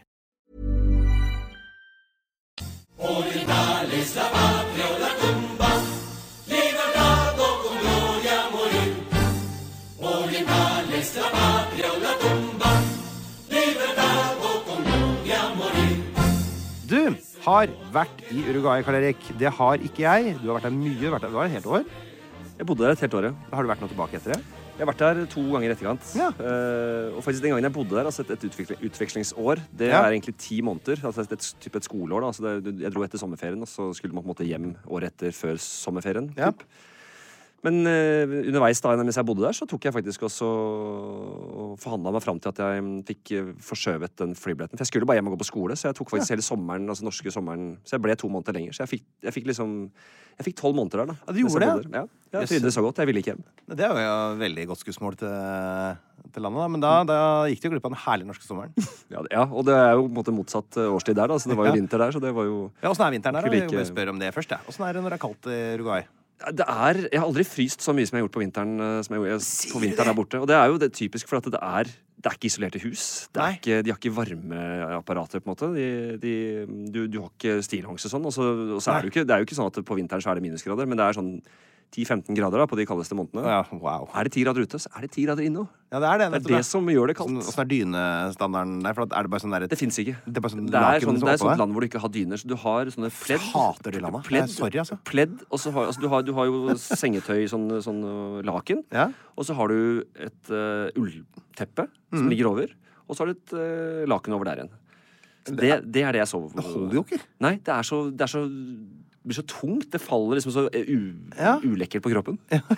Du har vært i Uruguay, Karl Erik. Det har ikke jeg. Du har vært der mye. Du har vært et helt år. Jeg bodde der et helt år, ja. Har du vært noe tilbake etter det? Jeg har vært der 2 ganger i etterkant. Ja. Og faktisk den gangen jeg bodde der, altså et utvekslingsår, det Ja. er egentlig 10 måneder. Altså et skoleår, da. Altså jeg dro etter sommerferien, og så skulle man på en måte hjem året etter før sommerferien. Ja. Typ. Men underveis da, mens jeg bodde der, så tok jeg faktisk også og forhandlet meg frem til at jeg fikk forskjøvet den flybilletten. For jeg skulle bare hjem og gå på skole, så jeg tok faktisk hele sommeren, altså norske sommeren, så jeg ble 2 måneder lenger. Så jeg fikk 12 måneder der da. Ja, du gjorde det? Ja, jeg trivdes så godt, jeg ville ikke hjem. Det er jo veldig godt skussmål til landet, da. Men da gikk det jo glipp av den herlige norske sommeren. Ja, og det er jo på en måte motsatt årstid der da, så det var jo vinter der, så det var jo... Ja, hvordan er vinteren der da? Ikke Jeg vil bare spørre om det først, ja. Hvordan er det når det er kaldt i Uruguay? Jeg har aldri fryst så mye som jeg har gjort på vinteren, som jeg gjorde på vinteren der borte. Og det er jo det typisk for at det er ikke isolerte hus. De har ikke varmeapparater, på en måte. Du har ikke stilhangse og sånn. Og så er det er jo ikke sånn at på vinteren så er det minusgrader, men det er sånn 10-15 grader da, på de kaldeste månedene. Ja, wow. Er det 10 grader ute, så er det 10 grader inne. Ja, det er det. Det er det som gjør det kaldt. Hvordan er dynestandarden der? For er det bare sånn der... Det finnes ikke. Det er bare sånn det er laken et sånt land hvor du ikke har dyner, så du har sånne pledd. Hater de landet. Sorry, altså. Pledd, og så har du har jo sengetøy, sånn laken, Ja. og så har du et ullteppe som ligger over, og så har du et laken over der igjen. Det er det jeg sover på. Det holder jo ikke. Nei, det blir så tungt. Det faller liksom så ulekkert på kroppen.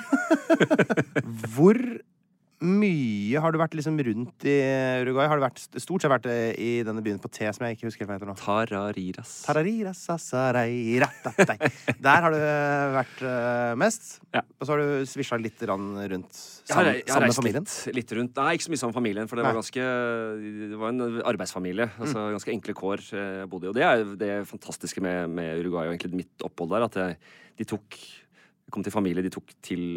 Hvor mye har du vært liksom rundt i Uruguay? Har du stort sett vært i denne byen på T, som jeg ikke husker hva heter nå? Tarariras. Der har du vært mest. Ja. Og så har du svisja litt rundt sammen med familien. Litt rundt. Nei, ikke så mye sammen med familien, for det var en arbeidsfamilie. Altså ganske enkle kår jeg bodde i. Og det er det fantastiske med Uruguay og egentlig mitt opphold der, at de kom til familie, de tok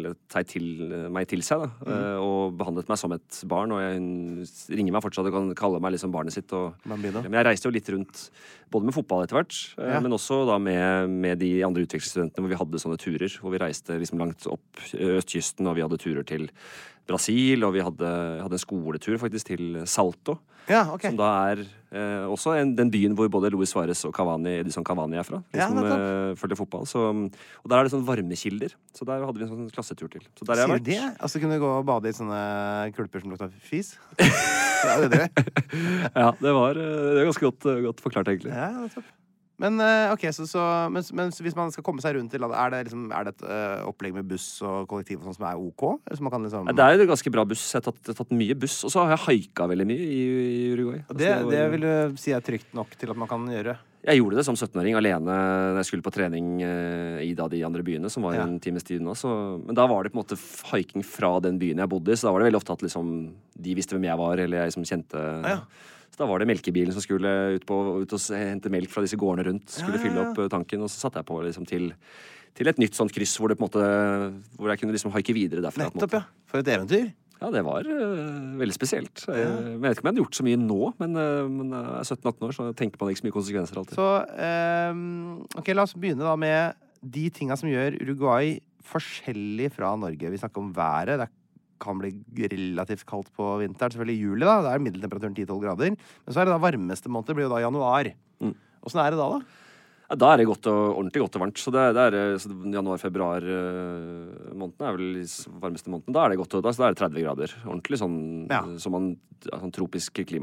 meg til seg da, og behandlet meg som et barn, og hun ringer meg fortsatt og kan kalle meg liksom barnet sitt. Men jeg reiste jo litt rundt, både med fotball etter hvert, men også da med de andre utvekslingsstudentene, hvor vi hadde sånne turer, hvor vi reiste liksom langt opp østkysten, og vi hadde turer til Brasil, og vi hadde en skoletur faktisk til Salto, som da er også den byen hvor både Luis Suárez og Edison Cavani er fra, som følger fotball. Og der er det sånne varmekilder, så der hadde vi en sånn klassetur til. Så der har jeg vært. Sier det? Altså kunne du gå og bade i sånne kulper som lukta fis? Ja, det. Ja, det var ganske godt forklart egentlig. Ja, det er topp. Men ok, men hvis man skal komme seg rundt i landet, er det et opplegg med buss og kollektiv og sånn som er ok? Eller så man kan liksom... Det er jo ganske bra buss. Jeg har tatt mye buss, og så har jeg haika veldig mye i Uruguay. Det vil du si er trygt nok til at man kan gjøre? Jeg gjorde det som 17-åring alene når jeg skulle på trening i de andre byene, som var en times tid unna. Men da var det på en måte hiking fra den byen jeg bodde i, så da var det veldig ofte at liksom, de visste hvem jeg var, eller jeg som kjente... Så da var det melkebilen som skulle ut og hente melk fra disse gårdene rundt, skulle fylle opp tanken, og så satte jeg på liksom til et nytt sånt kryss hvor jeg kunne liksom haike videre derfra. Nettopp, ja. For et eventyr. Ja, det var veldig spesielt. Jeg vet ikke om jeg hadde gjort så mye nå, men jeg er 17-18 år, så tenker man ikke så mye konsekvenser alltid. Så, ok, la oss begynne da med de tingene som gjør Uruguay forskjellig fra Norge. Vi snakker om været. Det kan bli relativt kaldt på vinteren, selvfølgelig i juli da. Det er middeltemperaturen 10-12 grader. Men så er det da varmeste måned, det blir jo da januar. Hvordan er det da? Ja, da er det ordentlig godt og varmt. Så så januar-februar måneden er vel varmeste måneden. Da er det godt, så da er det 30 grader. Ordentlig sånn tropisk klima da.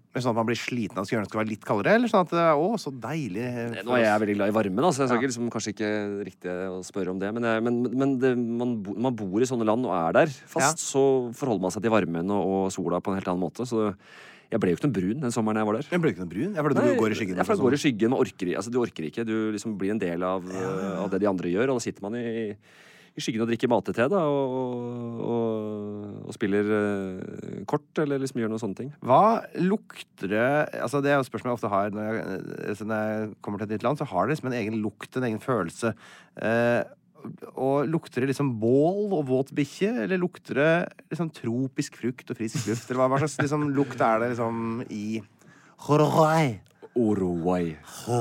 Sånn at man blir sliten av at det skal være litt kaldere, eller sånn at så deilig. Nå er jeg veldig glad i varme, da, så jeg skal kanskje ikke riktig å spørre om det. Men man bor i sånne land og er der fast, så forholder man seg til varmen og sola på en helt annen måte. Så jeg ble jo ikke noe brun den sommeren jeg var der. Jeg ble ikke noe brun? Fordi du går i skyggen? Jeg går i skyggen, du orker ikke. Du liksom blir en del av det de andre gjør, og da sitter man i skyggen og drikker matete da, og spiller kort, eller liksom gjør noen sånne ting. Hva lukter det? Altså det er jo spørsmål jeg ofte har når jeg kommer til et nytt land, så har det liksom en egen lukt, en egen følelse. Og lukter det liksom bål og våt bikkje, eller lukter det liksom tropisk frukt og frisk luft? Eller hva slags liksom lukt er det liksom i Uruguay.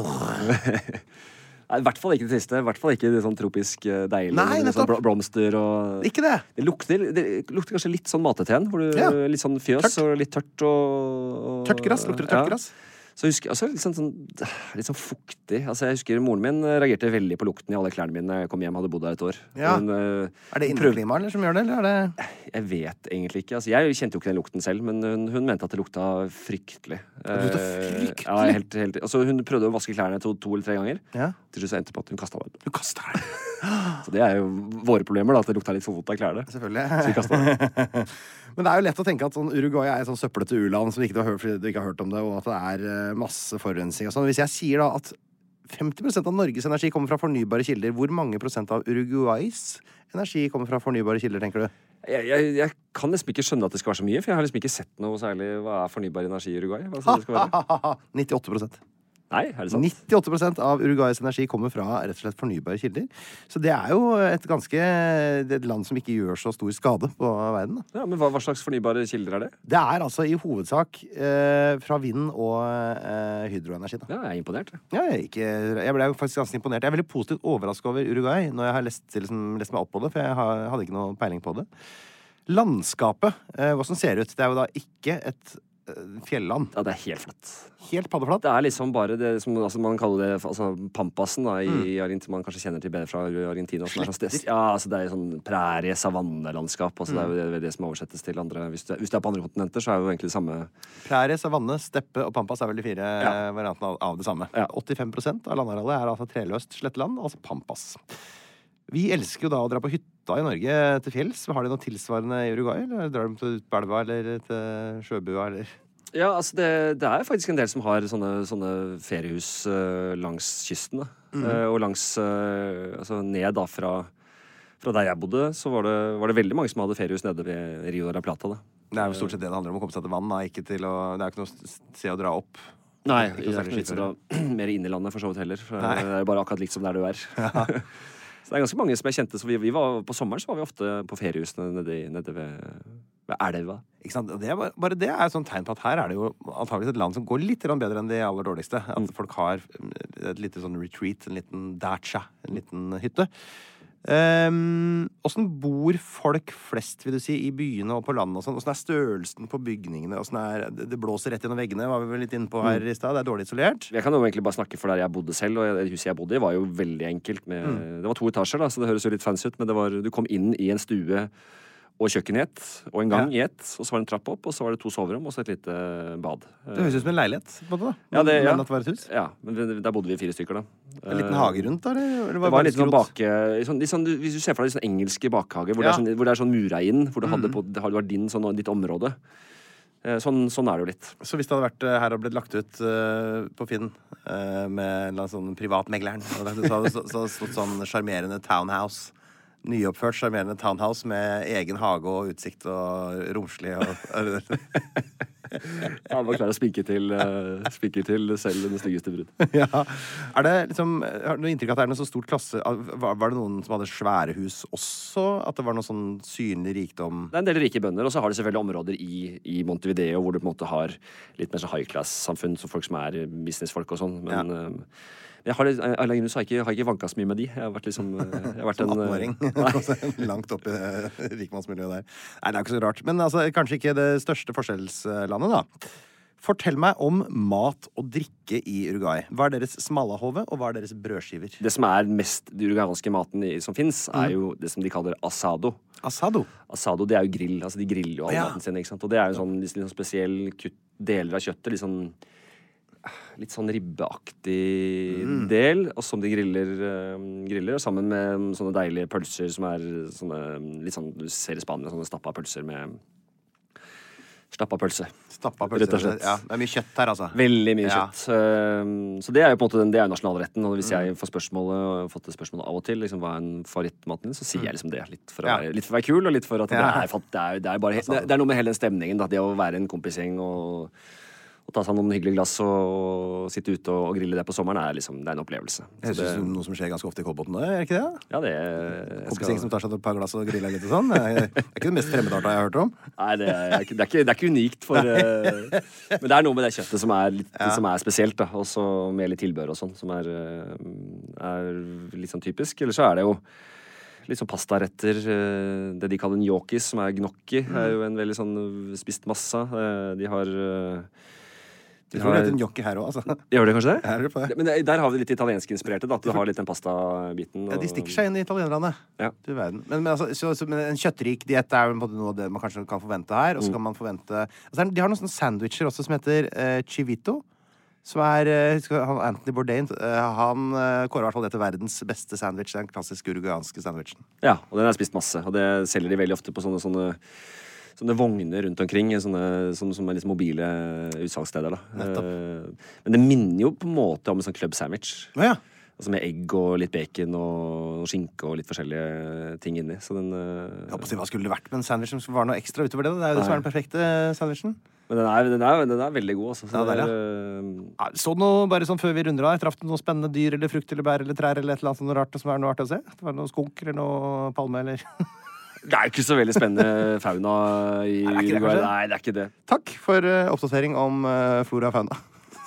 Nei, i hvert fall ikke det siste. I hvert fall ikke det sånn tropisk deilig. Nei, sånn blomster og... Ikke det? Det lukter kanskje litt sånn mateteen, hvor du litt sånn fjøs og litt tørt og... Tørt gress, lukter det tørt gress? Så jeg husker, litt sånn fuktig. Altså, jeg husker moren min reagerte veldig på lukten i alle klærne mine når jeg kom hjem og hadde bodd der et år. Ja. Er det inneklima eller som gjør det, eller er det... Jeg vet egentlig ikke. Altså, jeg kjente jo ikke den lukten selv, men hun mente at det lukta fryktelig. Det lukta fryktelig? Ja, helt. Altså, hun prøvde å vaske klærne to eller 3 ganger. Ja. Til slutt så endte på at hun kastet det. Du kastet det? Så det er jo våre problemer da, at det lukta litt for fot av klærne. Selvfølgelig. Så vi kastet det. Men det er jo lett å tenke at sånn Uruguay er et sånn søppelete u-land som ikke du har hørt, fordi du ikke har hørt om det, og at det er masse forurensning og sånn. Hvis jeg sier da at 50% av Norges energi kommer fra fornybare kilder, hvor mange prosent av Uruguays energi kommer fra fornybare kilder, tenker du? Jeg kan nesten ikke skjønne at det skal være så mye, for jeg har liksom ikke sett noe særlig. Hva er fornybar energi i Uruguay? Hva det skal være? 98%. Nei, er det sant? 98% av Uruguays energi kommer fra rett og slett fornybare kilder. Så det er jo et land som ikke gjør så stor skade på verden. Da. Ja, men hva slags fornybare kilder er det? Det er altså i hovedsak fra vind og hydroenergi. Da. Ja, jeg er imponert. Ja, jeg ble faktisk ganske imponert. Jeg er veldig positivt overrasket over Uruguay når jeg har lest meg opp på det, for jeg hadde ikke noe peiling på det. Landskapet, hva som ser ut, det er jo da ikke et fjelland. Ja, det er helt flatt. Helt paddeflatt? Det er liksom bare det som man kaller det Pampasen da, i Argentina. Man kanskje kjenner til bedre fra Argentina. Som er sånn altså det er sånn prærie, savannelandskap. Altså det er det som oversettes til andre. Hvis du er på andre kontinenter, så er jo egentlig det samme. Prærie, savanne, steppe og pampas er vel de 4 variantene av det samme. Ja. 85% av landarealet er altså treløst sletteland, altså pampas. Vi elsker jo da å dra på hytta i Norge til fjells. Har de noe tilsvarende i Uruguay? Eller drar de til Belva eller til Sjøbua? Eller? Ja, altså det er faktisk en del som har sånne feriehus langs kysten. Og langs altså ned da fra der jeg bodde, så var det veldig mange som hadde feriehus nede ved Rio de la Plata. Da. Det er jo stort sett det handler om å komme seg til vann, da. Ikke til det er ikke noe sted å dra opp. Nei, det er ikke noe mer inn i landet for så vidt heller. Det er bare akkurat likt som der du er. Ja. Så det er ganske mange som jeg kjente, så vi var på sommeren så var vi ofte på feriehusene nede ved elva. Ikke sant? Bare det er et sånt tegn på at her er det jo antageligvis et land som går litt bedre enn de aller dårligste. At folk har et lite sånn retreat, en liten dacha, en liten hytte. Hvordan bor folk flest, vil du si, i byene og på landet og sånn? Hvordan er størrelsen på bygningene? Det blåser rett gjennom veggene, var vi vel litt inne på her i sted. Det er dårlig isolert. Jeg kan jo egentlig bare snakke for der jeg bodde selv, og huset jeg bodde i var jo veldig enkelt. Det var 2 etasjer, da, så det høres jo litt fancy ut, men du kom inn i en stue og kjøkken i ett, og en gang i ett, og så var det en trapp opp, og så var det 2 soverom, og så et lite bad. Det høres ut som en leilighet, på en måte, da. Ja, men at det var et hus? Ja, men der bodde vi 4 stykker, da. En liten hage rundt, da? Eller det var en liten hvis du ser for deg sånn engelske bakhage, hvor det er sånn mura inn, hvor det var ditt område. Sånn er det jo litt. Så hvis det hadde vært her og blitt lagt ut på Finn med en sånn privatmegleren, så hadde det stått sånn charmerende townhouse, nyoppført charmerende townhouse med egen hage og utsikt og romslig Ja, man klarer å spike til selv den styggeste brud. Ja. Er det liksom, har du noe inntrykk av at det er noe så stort klasse? Var det noen som hadde svære hus også? At det var noe sånn synlig rikdom? Det er en del rike bønder, og så har de selvfølgelig områder i Montevideo hvor du på en måte har litt mer sånn high class-samfunn, så folk som er businessfolk og sånn, men jeg har ikke vanket så mye med de. Jeg har vært liksom jeg har vært en 18-åring langt opp i rikmannsmiljøet der. Nei, det er ikke så rart. Men altså, kanskje ikke det største forskjellslandet, da. Fortell meg om mat og drikke i Uruguay. Hva deres smalahove, og hva deres brødskiver? Det som mest den uruguayanske maten som finnes, jo det som de kaller asado. Asado? Asado, det jo grill. Altså, de griller jo all maten sin, ikke sant? Og det jo sånn, litt sånn spesiell deler av kjøttet, litt sånn ribbeaktig del, og som de griller, sammen med sånne deilige pølser som sånne, litt sånn, du ser i Spania, sånne stappa pølser med Stappa pølse, rett og slett. Ja, det mye kjøtt her, altså. Veldig mye kjøtt. Så det jo på en måte det jo nasjonalretten, og hvis jeg får fått det spørsmålet av og til, liksom, hva en favorittmaten din, så sier jeg liksom det, litt for å være kul, og litt for at det noe med hele den stemningen, da, det å være en kompisgjeng og ta seg noen hyggelige glass og sitte ute og grille det på sommeren liksom, det en opplevelse. Jeg synes det noe som skjer ganske ofte i Kolbotn, det ikke det? Ja, det kompisgjeng som tar seg et par glass og griller litt og sånn. Det ikke det mest fremmedarta jeg har hørt om. Nei, det ikke unikt for men det noe med det kjøttet som som spesielt, da. Også med litt tilbør og sånn, som litt sånn typisk. Eller så det jo litt sånn pastaretter, det de kaller gnocchis, som gnocchi, jo en veldig sånn spist massa. De har Jeg tror det heter gnocchi her også, altså. Gjør det kanskje det? Her det på det. Men der har vi litt italiensk inspirerte, da. At du har litt den pasta-biten. Ja, de stikker seg inn i italienerne. Ja. Du verden. Men en kjøttrik diett jo noe av det man kanskje kan forvente her, og så kan man forvente altså, de har noen sånne sandwicher også som heter chivito, som Anthony Bourdain, han kårer i hvert fall det til verdens beste sandwich, den klassiske uruguayanske sandwichen. Ja, og den spist masse, og det selger de veldig ofte på sånne vogner rundt omkring, som litt mobile utsalgssteder, da. Men det minner jo på en måte om en sånn club sandwich. Ja. Altså med egg og litt bacon og skinke og litt forskjellige ting inni. Så den hva skulle det vært med en sandwich som var noe ekstra utover det? Det jo det som den perfekte sandwichen. Men den veldig god, altså. Så så noe, bare sånn før vi runder av, traff du noe spennende dyr eller frukt eller bær eller trær eller et eller annet noe rart som noe artig å se? Det var noe skunk eller noe palme eller Det ikke så veldig spennende fauna i Uruguay. Nei, det ikke det. Takk for oppdatering om flora og fauna.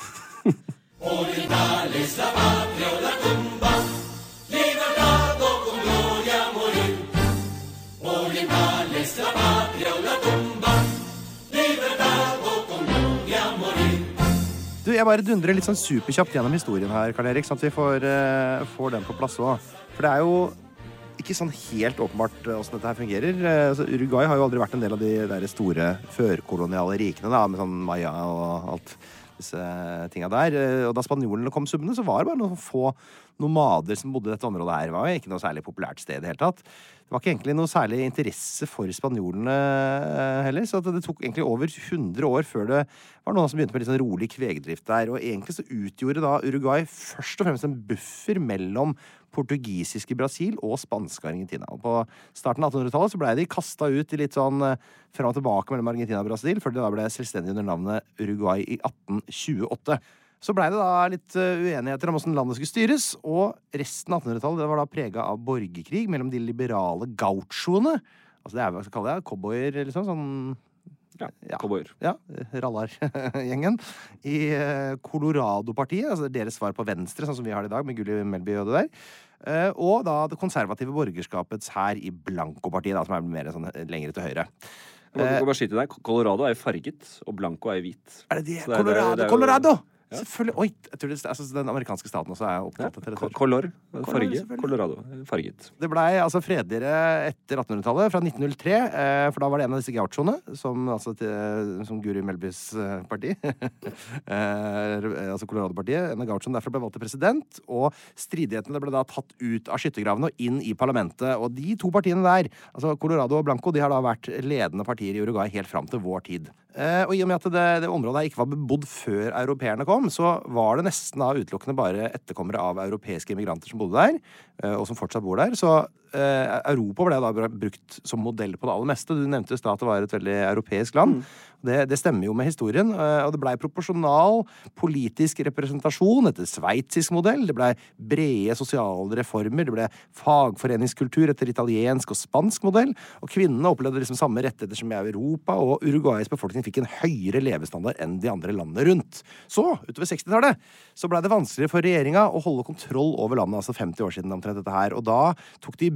Du, jeg bare dundrer litt sånn superkjapt gjennom historien her, Karl Erik, sånn at vi får den på plass også. For det jo ikke sånn helt åpenbart hvordan dette her fungerer. Altså, Uruguay har jo aldri vært en del av de der store førkoloniale rikene, da, med sånn Maya og alt disse tingene der. Og da spanjolene kom subbende, så var det bare noen få nomader som bodde i dette området her. Det var jo ikke noe særlig populært sted i det hele tatt. Det var ikke egentlig noe særlig interesse for spanjolene heller, så det tok egentlig over 100 år før det var noen som begynte med litt sånn rolig kvegdrift der, og egentlig så utgjorde da Uruguay først og fremst en buffer mellom portugisiske Brasil og spanske Argentina. Og på starten av 1800-tallet så ble de kastet ut i litt sånn fram og tilbake mellom Argentina og Brasil, før de da ble selvstendige under navnet Uruguay i 1828. Så ble det da litt uenigheter om hvordan landet skulle styres, og resten av 1800-tallet det var da preget av borgerkrig mellom de liberale gauchoene. Altså det hva skal jeg kalle det, cowboyer, liksom, sånn... Ja, cowboyer. Ja, rallargjengen. I Colorado-partiet, altså deres svar på venstre, sånn som vi har det i dag, med Gulli Melby og det der. Og da det konservative borgerskapets her i Blanco-partiet, da, som mer sånn lengre til høyre. Bare skyte deg. Colorado jo farget, og Blanco hvit. Det det? Colorado! Ja. Selvfølgelig. Oi, jeg tror den amerikanske staten også opptatt til dette. Color. Farge. Colorado. Farget. Det ble altså fredeligere etter 1800-tallet, fra 1903, for da var det en av disse gauchoene, som Guri Melbys parti, altså Colorado-partiet, en av gauchoene derfor ble valgt til president, og stridighetene ble da tatt ut av skyttergravene og inn i parlamentet, og de to partiene der, altså Colorado og Blanco, de har da vært ledende partier i Uruguay helt fram til vår tid. Og i og med at det området ikke var bebodd før europeerne kom, så var det nesten da utelukkende bare etterkommere av europeiske immigranter som bodde der, og som fortsatt bor der. Så Europa ble da brukt som modell på det aller meste. Du nevnte at det var et veldig europeisk land. Det stemmer jo med historien, og det ble proporsjonal politisk representasjon etter sveitsisk modell, det ble brede sosiale reformer, det ble fagforeningskultur etter italiensk og spansk modell, og kvinnene opplevde liksom samme rettigheter som i Europa, og Uruguays befolkning fikk en høyere levestandard enn de andre landene rundt. Så, utover 60-tallet, så ble det vanskeligere for regjeringa å holde kontroll over landet, altså 50 år siden omtrent dette her, og da tok de i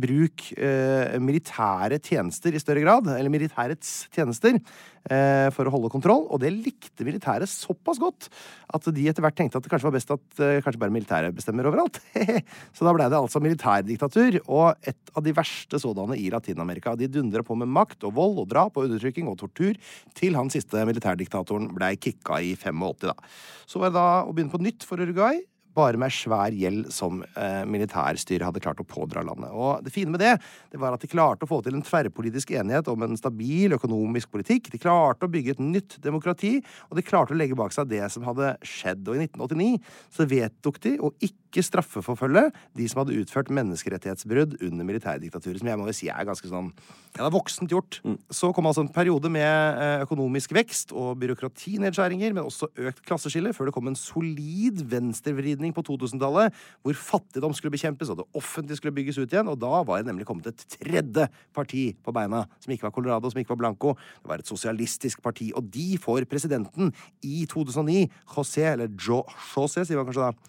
bruk militære tjenester i større grad, eller militærets tjenester, for å holde kontroll, og det likte militæret såpass godt at de etter hvert tenkte at det kanskje var best at kanskje bare militæret bestemmer overalt. Så da ble det altså militærdiktatur, og et av de verste sådanne i Latinamerika. De dundret på med makt og vold og drap og undertrykking og tortur til han siste militærdiktatoren ble kicka i 85 da. Så var det da å begynne på nytt for Uruguay, bare med svær gjeld som militærstyret hadde klart å pådra landet. Og det fine med det var at de klarte å få til en tverrpolitisk enighet om en stabil økonomisk politikk. De klarte å bygge et nytt demokrati, og de klarte å legge bak seg det som hadde skjedd. Og i 1989 så vedtok de å ikke straffeforfølge de som hadde utført menneskerettighetsbrudd under militærdiktaturet, som jeg må jo si ganske sånn, det var voksent gjort. Så kom altså en periode med økonomisk vekst og byråkratinedskjæringer, men også økt klasseskille, før det kom en solid venstrevridning på 2000-tallet, hvor fattigdom skulle bekjempes, og det offentlige skulle bygges ut igjen, og da var det nemlig kommet et tredje parti på beina, som ikke var Colorado, som ikke var Blanco. Det var et sosialistisk parti, og de får presidenten i 2009, José, sier man kanskje da,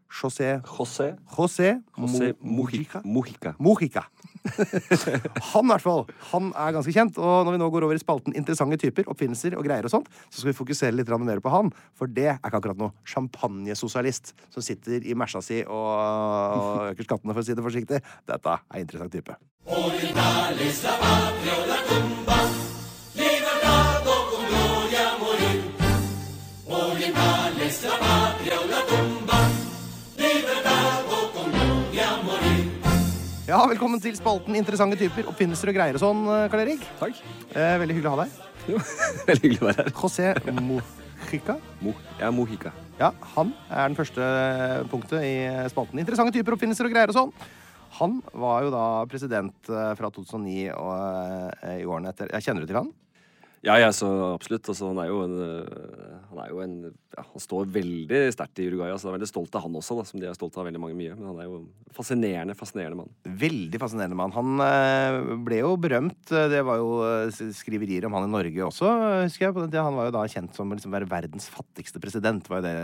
José Mujica. Han i hvert fall, han ganske kjent, og når vi nå går over i spalten interessante typer, oppfinnelser og greier og sånt, så skal vi fokusere litt mer på han, for det ikke akkurat noe champagnesosialist som sitter i mersa si og øker skattene, for å si det forsiktig. Dette interessant type. Originales la patria o la tumba, libertad o con gloria morir. Originales la patria o la tumba, libertad o con gloria morir. Ja, velkommen til spalten interessante typer, oppfinnelser og greier og sånn, Karl Erik. Takk. Veldig hyggelig å ha deg. Jo, veldig hyggelig å være her. José Mujica. Mujica. Ja, han den første punktet i spalten. Interessante typer, oppfinnelser og greier og sånn. Han var jo da president fra 2009 og i årene etter. Kjenner du til han? Ja, så absolutt. Altså, han står veldig sterkt i Uruguay. Altså, han veldig stolt av han også, da, som de stolt av veldig mye. Men han jo fascinerende mann. Veldig fascinerende mann. Han ble jo berømt. Det var jo skriverier om han i Norge også, husker jeg. Han var jo da kjent som liksom være verdens fattigste president. Var jo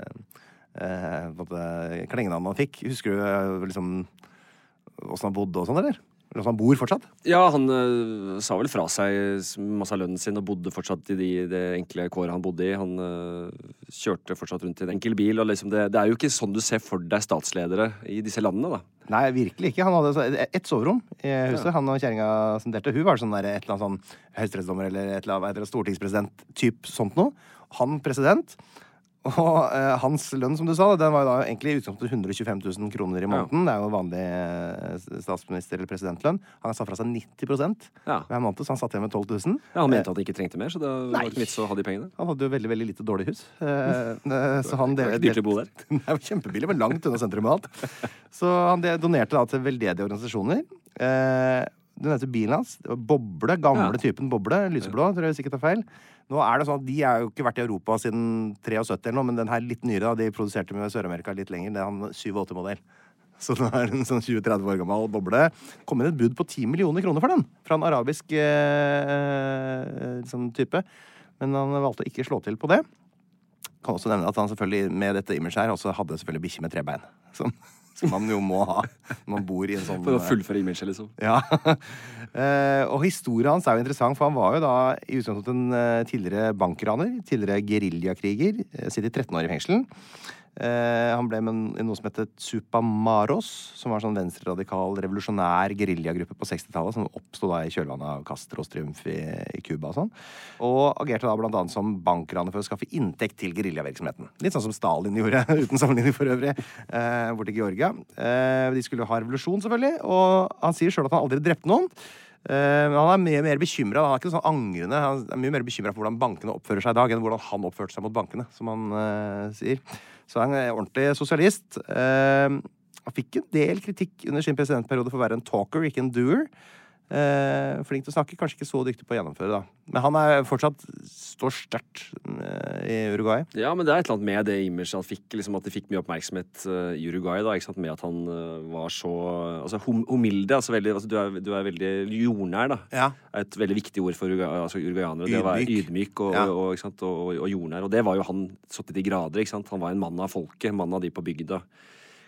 det klengenavnet han fikk. Husker du liksom hvordan han bodde og sånn, eller? Eller han bor fortsatt? Ja, han sa vel fra seg masse av lønnen sin og bodde fortsatt i det enkle kåret han bodde i. Han kjørte fortsatt rundt i en enkel bil, og liksom det jo ikke sånn du ser for deg statsledere i disse landene, da. Nei, virkelig ikke. Han hadde ett soverom i huset. Ja. Han og kjæringa som delte. Hun var sånn der, et eller annet sånn høyesterettsdommer eller et eller annet stortingspresident, typ sånt noe. Han president. Og hans lønn, som du sa, den var jo da egentlig i utgangspunktet 125 000 kroner i måneden. Det jo vanlig statsminister- eller presidentlønn. Han sa fra seg 90% hver måned, så han satt igjen med 12 000. Ja, han mente at han ikke trengte mer, så det var ikke vits å ha de pengene. Han hadde jo veldig, veldig lite dårlig hus. Så han det var ikke dyrt å bo der. Det var kjempebillig, men langt unna sentrum og alt. Så han donerte da til veldedige organisasjoner. Du nevnte bilen hans. Det var Boble, gamle typen Boble, lyseblå, tror jeg sikkert er feil. Nå det sånn at de jo ikke vært i Europa siden 73 eller noe, men den her litt nyere, da, de produserte med Sør-Amerika litt lenger. Det han 7-8-modell. Så nå en sånn 20-30 år gammel Boble. Kom inn et bud på 10 millioner kroner for den, fra en arabisk sånn type. Men han valgte å ikke slå til på det. Kan også nevne at han selvfølgelig med dette imaget her også hadde selvfølgelig bikkje med 3 bein. Som man jo må ha når man bor i en sånn... For å fullføre imaget, liksom. Ja. Og historien hans jo interessant, for han var jo da i utgangspunktet en tidligere bankraner, tidligere guerillakriger, sitter 13 år i fengselen. Han ble med i noe som heter Tupamaros, som var sånn venstreradikal, revolusjonær guerillagruppe på 60-tallet, som oppstod da i kjølvannet av Castros triumf i Cuba og sånn. Og agerte da blant annet som bankraner for å skaffe inntekt til guerillavirksomheten. Litt sånn som Stalin gjorde, uten sammenligning for øvrig, borte i Georgia. De skulle ha revolusjon, selvfølgelig, og han sier selv at han aldri drepte noen. Men han mye mer bekymret. Han ikke sånn angrende. Han mye mer bekymret for hvordan bankene oppfører seg i dag enn hvordan han oppførte seg mot bankene, som han sier. Så han ordentlig sosialist. Han fikk en del kritikk under sin presidentperiode for å være en talker, ikke en doer. Flink til å snakke, kanskje ikke så dyktig på å gjennomføre, da. Men han fortsatt står sterkt i Uruguay. Ja, men det et eller annet med det imaget han fikk, liksom at de fikk mye oppmerksomhet i Uruguay, da, ikke sant, med at han var så, altså humilde, altså veldig, altså du veldig jordnær, da. Ja. Et veldig viktig ord for uruguayanere, det å være ydmyk og, ikke sant, og jordnær, og det var jo han så til de grader, ikke sant, han var en mann av folket, mann av de på bygda.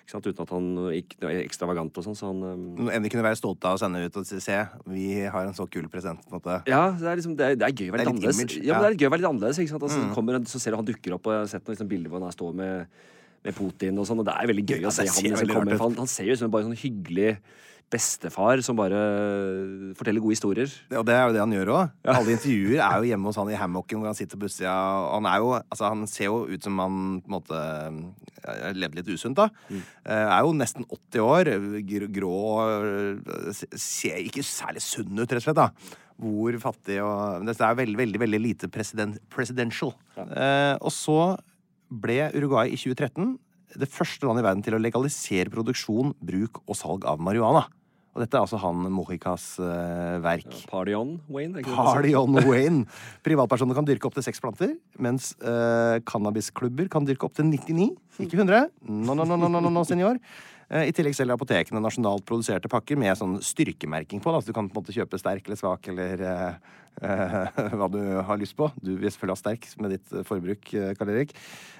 Ikke sant? Uten at han gikk ekstravagant og sånn. Så han En vi kunne være stolte av å sende ut og se, vi har en så kul present, på en måte. Ja, det er liksom, det er gøy å være litt annerledes. image, Ja, men det er gøy å være litt annerledes, ikke sant? Altså, så ser du han dukker opp, og jeg har sett noen liksom, bilder hvor han står med Putin og sånn, og det er veldig gøy å se han liksom, komme. Han ser jo ut som bare sånn hyggelig bestefar som bare forteller gode historier. Og det er jo det han gjør også. Ja. Alle intervjuer er jo hjemme hos han i hammocken hvor han sitter på bussida. Han ser jo ut som han på en måte levde litt usunt da. Er jo nesten 80 år, grå, ser ikke særlig sunn ut rett og slett da. Hvor fattig og... Det er veldig, veldig, veldig lite presidential. Ja. Og så ble Uruguay i 2013 det første landet i verden til å legalisere produksjon, bruk og salg av marihuana. Og dette er altså han Mojicas verk. Ja, Party on, Wayne. Party on, Wayne. Privatpersoner kan dyrke opp til 6 planter, mens cannabisklubber kan dyrke opp til 99, ikke 100. No, senior. I tillegg selger apotekene nasjonalt produserte pakker med sånn styrkemerking på, da, så du kan på en måte kjøpe sterk eller svak, eller hva du har lyst på. Du vil selvfølgelig ha sterk med ditt forbruk, Karl Erik.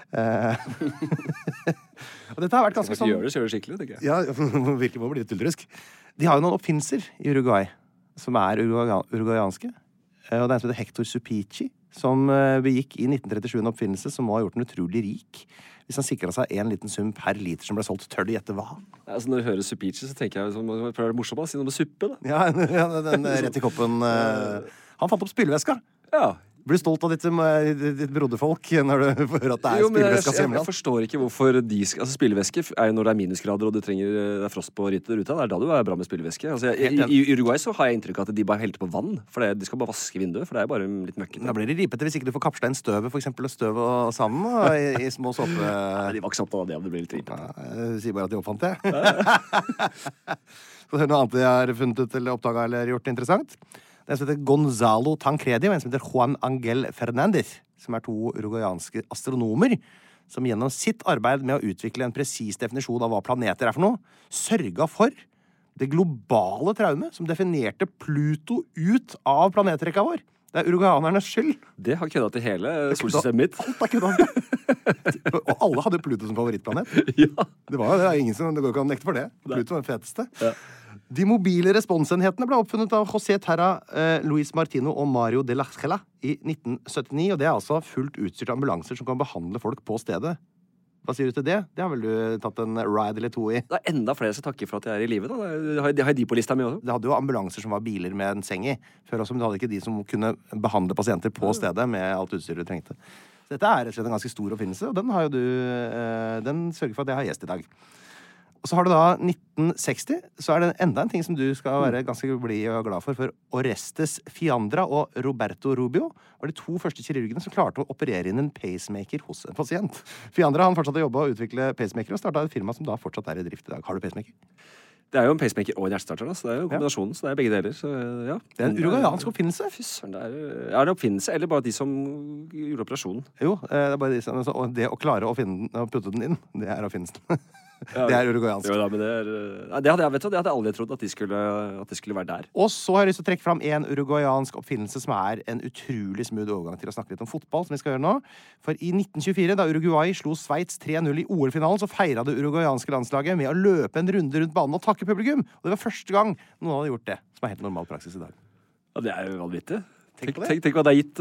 Og dette har vært ganske sånn... Gjør det skikkelig, tenker jeg. Ja, virkelig må bli tullrusk. De har jo noen oppfinnelser i Uruguay, som er uruguayanske. Og det er en som heter Hector Supici, som begikk i 1937 en oppfinnelse som må ha gjort den utrolig rik. Hvis han sikret seg en liten sum per liter som ble solgt, tør du gjette hva? Altså, når jeg hører Supici, så tenker jeg det er morsomt å si noe med suppe, da. Ja, den rett i koppen. Han fant opp spylevæska. Ja. Blir stolt av ditt broderfolk når du får høre at det er spylevæskas hjemland. Jeg forstår ikke hvorfor spylevæske er jo når det er minusgrader og det er frost på ruta. Det er da du er bra med spylevæske. Altså, I Uruguay så har jeg inntrykk av at de bare helte på vann, for de skal bare vaske vinduet, for det er bare litt møkkete. Da blir det ripete hvis ikke du får kapslein støvet, for eksempel, støv og sand i små såpe... Nei, de var ikke så opptatt av det, om det blir litt ripete. Jeg sier bare at de oppfant det. Så det er noe annet de har funnet ut eller oppdaget eller gjort interessant. Det er en som heter Gonzalo Tancredi, og en som heter Juan Angel Fernandez, som er 2 uruguayanske astronomer, som gjennom sitt arbeid med å utvikle en presis definisjon av hva planeter er for noe, sørget for det globale traumet som definerte Pluto ut av planetrekka vår. Det er uruguanernes skyld. Det har kødda til hele solsystemet mitt. Alt er kødda. Og alle hadde Pluto som favorittplanet. Ja. Det går ikke an å nekte for det. Pluto var den feteste. Ja. De mobile responsenhetene ble oppfunnet av José Terra, Luis Martino og Mario de la Escala i 1979, og det er altså fullt utstyrt ambulanser som kan behandle folk på stedet. Hva sier du til det? Det har vel du tatt en ride eller 2 i? Det er enda flere som takker for at jeg er i livet, da. Det har de på lista mi også. Det hadde jo ambulanser som var biler med en seng i, før også, men det hadde ikke de som kunne behandle pasienter på stedet med alt utstyret du trengte. Så dette er rett og slett en ganske stor oppfinnelse, og den har jo den sørger for at jeg har gjest i dag. Og så har du da 1960, så er det enda en ting som du skal være ganske blid og glad for Orestes Fiandra og Roberto Rubio var de 2 første kirurgene som klarte å operere inn en pacemaker hos en pasient. Fiandra han fortsatte å jobbe og utvikle pacemaker og startet et firma som da fortsatt er i drift i dag. Har du pacemaker? Det er jo en pacemaker og en hjertestarter, så det er jo kombinasjonen, så det er begge deler. Så, ja. Det er en uruguayansk oppfinnelse. Fysseren, det er en oppfinnelse, eller bare de som gjorde operasjonen. Jo, det er bare de som, og det å klare å putte den inn, det er oppfinnelsen. Det er uruguayansk. Jo, da, men det hadde jeg aldri trodd at de skulle være der. Og så har jeg lyst til å trekke fram en uruguayansk oppfinnelse som er en utrolig smooth overgang til å snakke litt om fotball, som vi skal gjøre nå. For i 1924, da Uruguay slo Sveits 3-0 i OL-finalen, så feiret det uruguayanske landslaget med å løpe en runde rundt banen og takke publikum. Og det var første gang noen hadde gjort det, som er helt normal praksis i dag. Ja, det er jo vanvittig. Tenk hva det har gitt,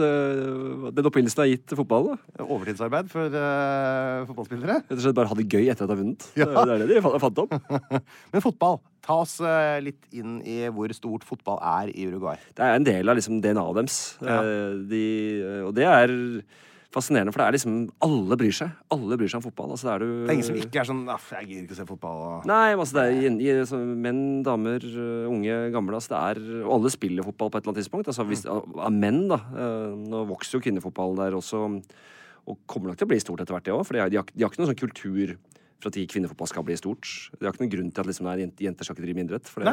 den oppfinnelsen har gitt fotballen, da. Overtidsarbeid for fotballspillere. Rett og slett bare ha det gøy etter at de har vunnet. Ja. Det er det de fant opp. Men fotball, ta oss litt inn i hvor stort fotball er i Uruguay. Det er en del av liksom DNA-et deres. Ja. Og det er fascinerende, for det er liksom alle bryr seg om fotball. Altså, det er ingen som ikke er sånn jeg gir ikke å se fotball Nei, altså det er menn, damer, unge, gamle, altså og alle spiller fotball på et eller annet tidspunkt. Altså, hvis, av menn da nå vokser jo kvinnefotball der også, og kommer nok til å bli stort etter hvert det også, for de har ikke noen sånn kultur for at kvinnefotball skal bli stort. Det har ikke noen grunn til at liksom, jenter skal ikke drive med idrett, for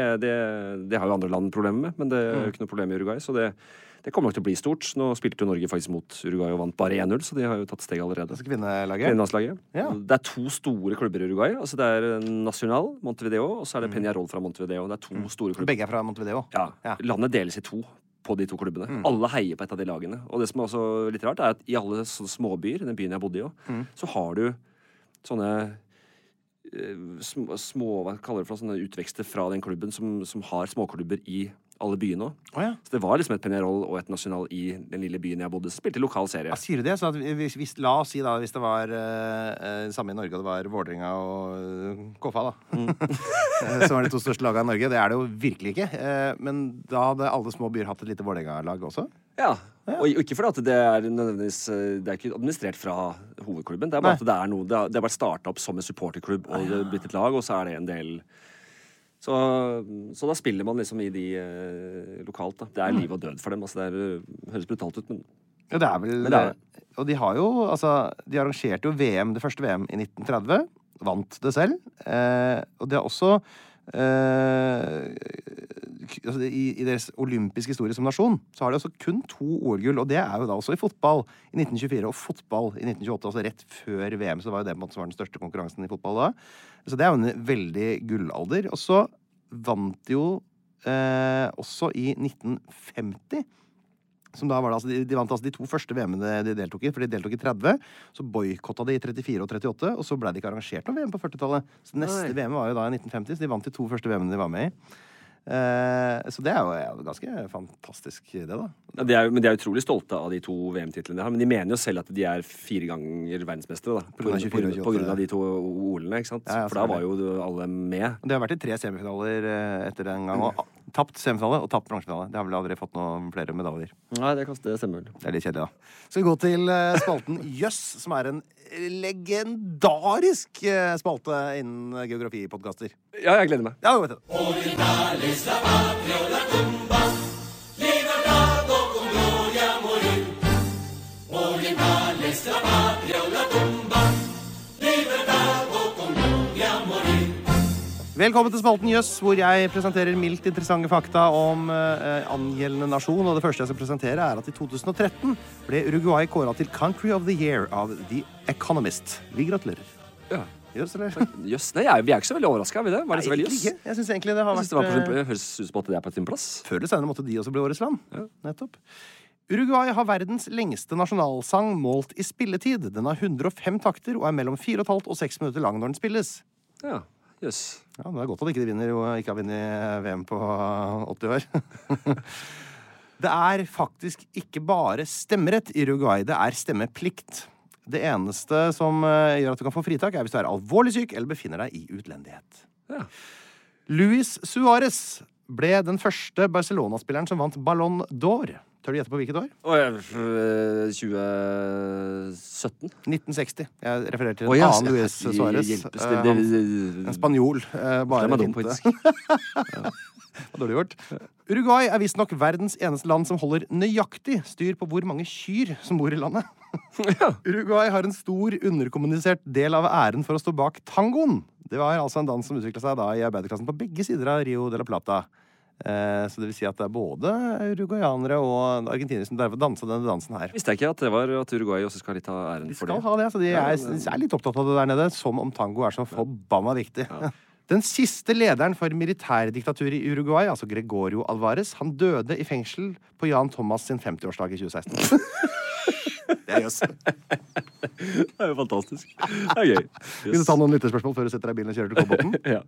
det har jo andre land problemer med, men det er jo ikke noe problem i Uruguay, så det kommer nok til å bli stort. Nå spilte jo Norge faktisk mot Uruguay og vant bare 1-0, så de har jo tatt steg allerede. Altså kvinnelandslaget? Ja. Det er 2 store klubber i Uruguay. Altså det er Nacional, Montevideo, og så er det Peñarol fra Montevideo. Det er 2 store klubber. Begge er fra Montevideo? Ja. Landet deles i 2 på de 2 klubbene. Alle heier på et av de lagene. Og det som er også litt rart, er at i alle sånne småbyer, den byen jeg bodde i også, så har du sånne små hva kaller det for sånne utvekster fra den klubben som har småklubber i alle byene også. Så det var liksom et Peñarol og et Nacional i den lille byen jeg bodde, som spilte lokal serie. Sier du det? Så at la oss si da, hvis det var samme i Norge, og det var Vålerenga og KFA da, som var de 2 største lagene i Norge, det er det jo virkelig ikke. Men da hadde alle små byer hatt et lite Vålerenga-lag også? Ja, og ikke fordi at det er nødvendigvis, det er ikke administrert fra hovedklubben, det er bare at det er noe, det har vært startet opp som en supporterklubb, og det har blitt et lag, og så er det en del... Så da spiller man liksom i de lokalt, da. Det er liv og død for dem, altså det høres brutalt ut, men... Ja, det er vel... Og de har jo, altså, de arrangerte jo VM, det første VM i 1930, vant det selv, og det er også... altså, i deres olympiske historie som nasjon så har de også kun 2 OL-gull, og det er jo da også i fotball i 1924 og fotball i 1928, altså rett før VM, så var jo det på en måte som var den største konkurransen i fotball da. Så det er jo en veldig gullalder. Og så vant de jo også i 1950, som da var det, altså, de vant altså de 2 første VM-ene de deltok i, for de deltok i 30, så boykottet de i 34 og 38, og så ble det ikke arrangert noe VM på 40-tallet. Så neste VM var jo da i 1950, så de vant de 2 første VM-ene de var med i. Så det er jo ganske fantastisk det da. Ja, men de er utrolig stolte av de 2 VM-titlene de har, men de mener jo selv at de er 4 ganger verdensmestere da, på grunn av de 2 OL-ene, ikke sant? For da var jo alle med. Det har vært i 3 semifinaler etter en gang, og tapt semifinale og tapt bransjefinale. Det har vel aldri fått noen flere medaljer. Nei, det stemmer vel. Det er litt kjedelig da. Skal vi gå til spalten Jøss, som er en legendarisk spalte innen geografipodcaster. Ja, jeg gleder meg. Ja, vet du. Velkommen til spalten Jøss, hvor jeg presenterer mildt interessante fakta om angjeldende nasjon. Og det første jeg skal presentere er at i 2013 ble Uruguay kåret til Country of the Year av The Economist. Vi gratulerer. Ja. Jøss, eller? Jøss, nei, vi er ikke så veldig overrasket, er vi det? Var det så veldig jøss? Jeg synes egentlig det har vært... Det høres ut som at det er på sin plass. Før eller senere måtte de også bli årets land. Ja. Nettopp. Uruguay har verdens lengste nasjonalsang målt i spilletid. Den har 105 takter og er mellom 4,5 og 6 minutter lang når den spilles. Ja, jøss. Ja, det er godt at ikke har vunnet VM på 80 år. Det er faktisk ikke bare stemmerett i Uruguay, det er stemmeplikt. Det eneste som gjør at du kan få fritak er hvis du er alvorlig syk eller befinner deg i utlendighet. Ja. Luis Suárez ble den første Barcelona-spilleren som vant Ballon d'Or. Tør du gjette på hvilket år? 2017? 1960. Jeg refererer til en annen Luis Suárez. En spanjol. Bare hinte. Hva dårlig gjort. Uruguay er visst nok verdens eneste land som holder nøyaktig styr på hvor mange kyr som bor i landet. Uruguay har en stor underkommunisert del av æren for å stå bak tangoen. Det var altså en dans som utviklet seg da i arbeiderklassen på begge sider av Rio de la Plata. Så det vil si at det er både uruguayanere og argentinere som derfor danser denne dansen her. Visste jeg ikke at det var at Uruguay også skal litt ha æren for det. De skal ha det, så de er litt opptatt av det der nede, som om tango er så forbanna viktig. Ja. Den siste lederen for militærdiktaturet i Uruguay, altså Gregorio Alvarez, han døde i fengsel på Jan Thomas sin 50-årsdag i 2016. Det er jøss. Det er jo fantastisk. Det er gøy. Vil du ta noen lytterspørsmål før du setter deg i bilen og kjører til Kolbotn? Ja.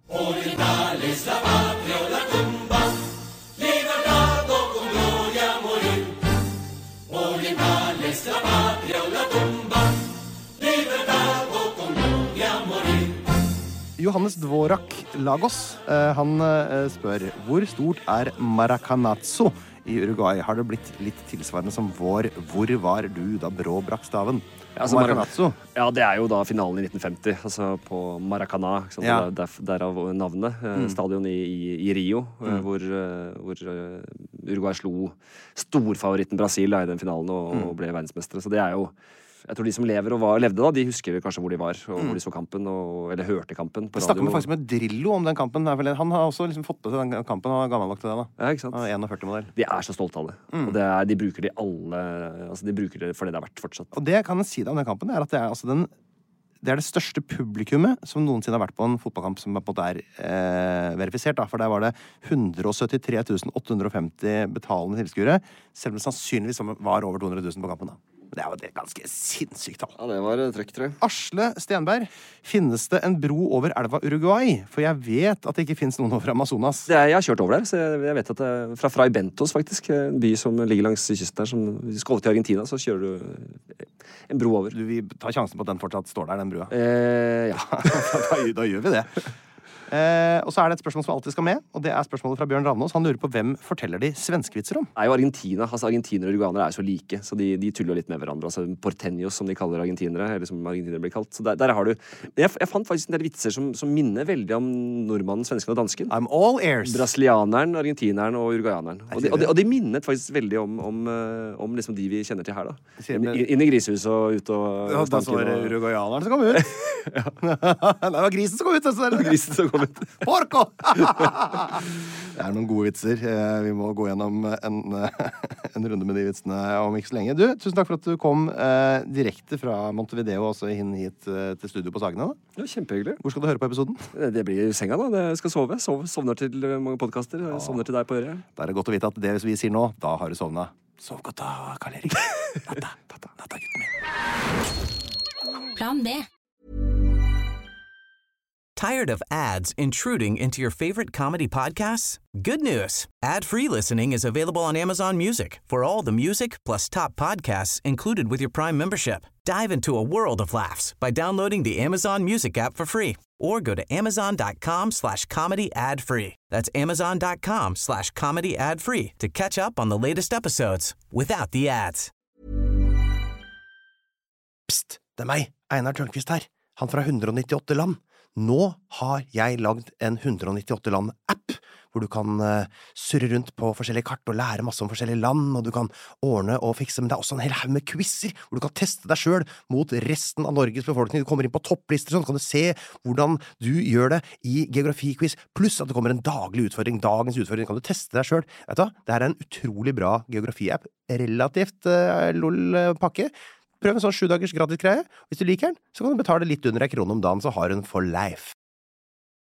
Johannes Dvorak Lagos, han spør, hvor stort er Maracanazo i Uruguay? Har det blitt litt tilsvarende som vår «Hvor var du da Brå brakk staven?» Ja, altså, Maracanazo? Ja, det er jo da finalen i 1950, altså på Maracana, ja. Derav navnet. Stadion i Rio, hvor Uruguay slo storfavoritten Brasil i den finalen og ble verdensmestere. Så det er jo, jeg tror de som lever og levde da, de husker kanskje hvor de var, og hvor de så kampen, eller hørte kampen på radio. Jeg snakket faktisk med Drillo om den kampen. Han har også liksom fått på til den kampen, og gammelvakt til det da. Ja, ikke sant? Han er 41-modell. De er så stolte av det. Og de bruker det alle, altså de bruker det for det det er verdt fortsatt. Og det kan jeg si deg om den kampen, er at det er altså det er det største publikummet som noensinne har vært på en fotballkamp som på en måte er verifisert da, for der var det 173 850 betalende tilskuere, selv om det sannsynligvis var over 200 000 på kampen da. Det er jo det ganske sinnssykt tall. Ja, det var trøkk, tror jeg. Asle Stenberg, finnes det en bro over elva Uruguay? For jeg vet at det ikke finnes noen over Amazonas. Jeg har kjørt over der, så jeg vet at det er fra Fray Bentos, faktisk. En by som ligger langs kysten der. Hvis du skal over til Argentina, så kjører du en bro over. Du vil ta sjansen på at den fortsatt står der, den brua? Ja. da gjør vi det. Og så er det et spørsmål som alltid skal med, og det er spørsmålet fra Bjørn Ravnås. Han lurer på hvem forteller de svenskevitser om? Det er jo Argentina. Argentinere og uruguanere er jo så like, så de tuller litt med hverandre. Porteños, som de kaller argentinere, eller som argentinere blir kalt. Så der har du... Jeg fant faktisk en del vitser som minner veldig om nordmannen, svensken og dansken. I'm all ears. Brasilianeren, argentineren og uruguayaneren. Og de minnet faktisk veldig om liksom de vi kjenner til her, da. Inn i grisehuset og ut og da så var det uruguayaneren som kom ut. Det var grisen som kom ut. Det var grisen som kom ut. Porco! Det er noen gode vitser. Vi må gå gjennom en runde med de vitsene om ikke så lenge. Du, tusen takk for at du kom direkte fra Montevideo også inn hit til studio på Sagene. Ja, kjempehyggelig. Hvor skal du høre på episoden? Det blir i senga, da. Jeg skal sove. Sovner til mange podcaster. Sovner til deg på øret. Da er det godt å vite at det vi sier nå, da har du sovnet. Sov godt da, Karl Erik. Natta, gutten min. Plan B. Tired of ads intruding into your favorite comedy podcasts? Good news! Ad-free listening is available on Amazon Music for all the music plus top podcasts included with your Prime membership. Dive into a world of laughs by downloading the Amazon Music app for free or go to amazon.com/comedy ad-free. That's amazon.com/comedy ad-free to catch up on the latest episodes without the ads. Psst, det er meg, Einar Tørnquist her. Han fra 198 land. Nå har jeg lagd en 198 land-app, hvor du kan surre rundt på forskjellige kart og lære masse om forskjellige land, og du kan ordne og fikse, men det er også en hel haug med quizzer, hvor du kan teste deg selv mot resten av Norges befolkning. Du kommer inn på topplister, sånn kan du se hvordan du gjør det i geografiquiz, pluss at det kommer en daglig utfordring. Dagens utfordring kan du teste deg selv. Vet du hva? Det her er en utrolig bra geografi-app, relativt lol-pakke. Prøv en sånn 7 dagers gratis greie. Hvis du liker den, så kan du betale litt under 1 krone om dagen, så har du den for life.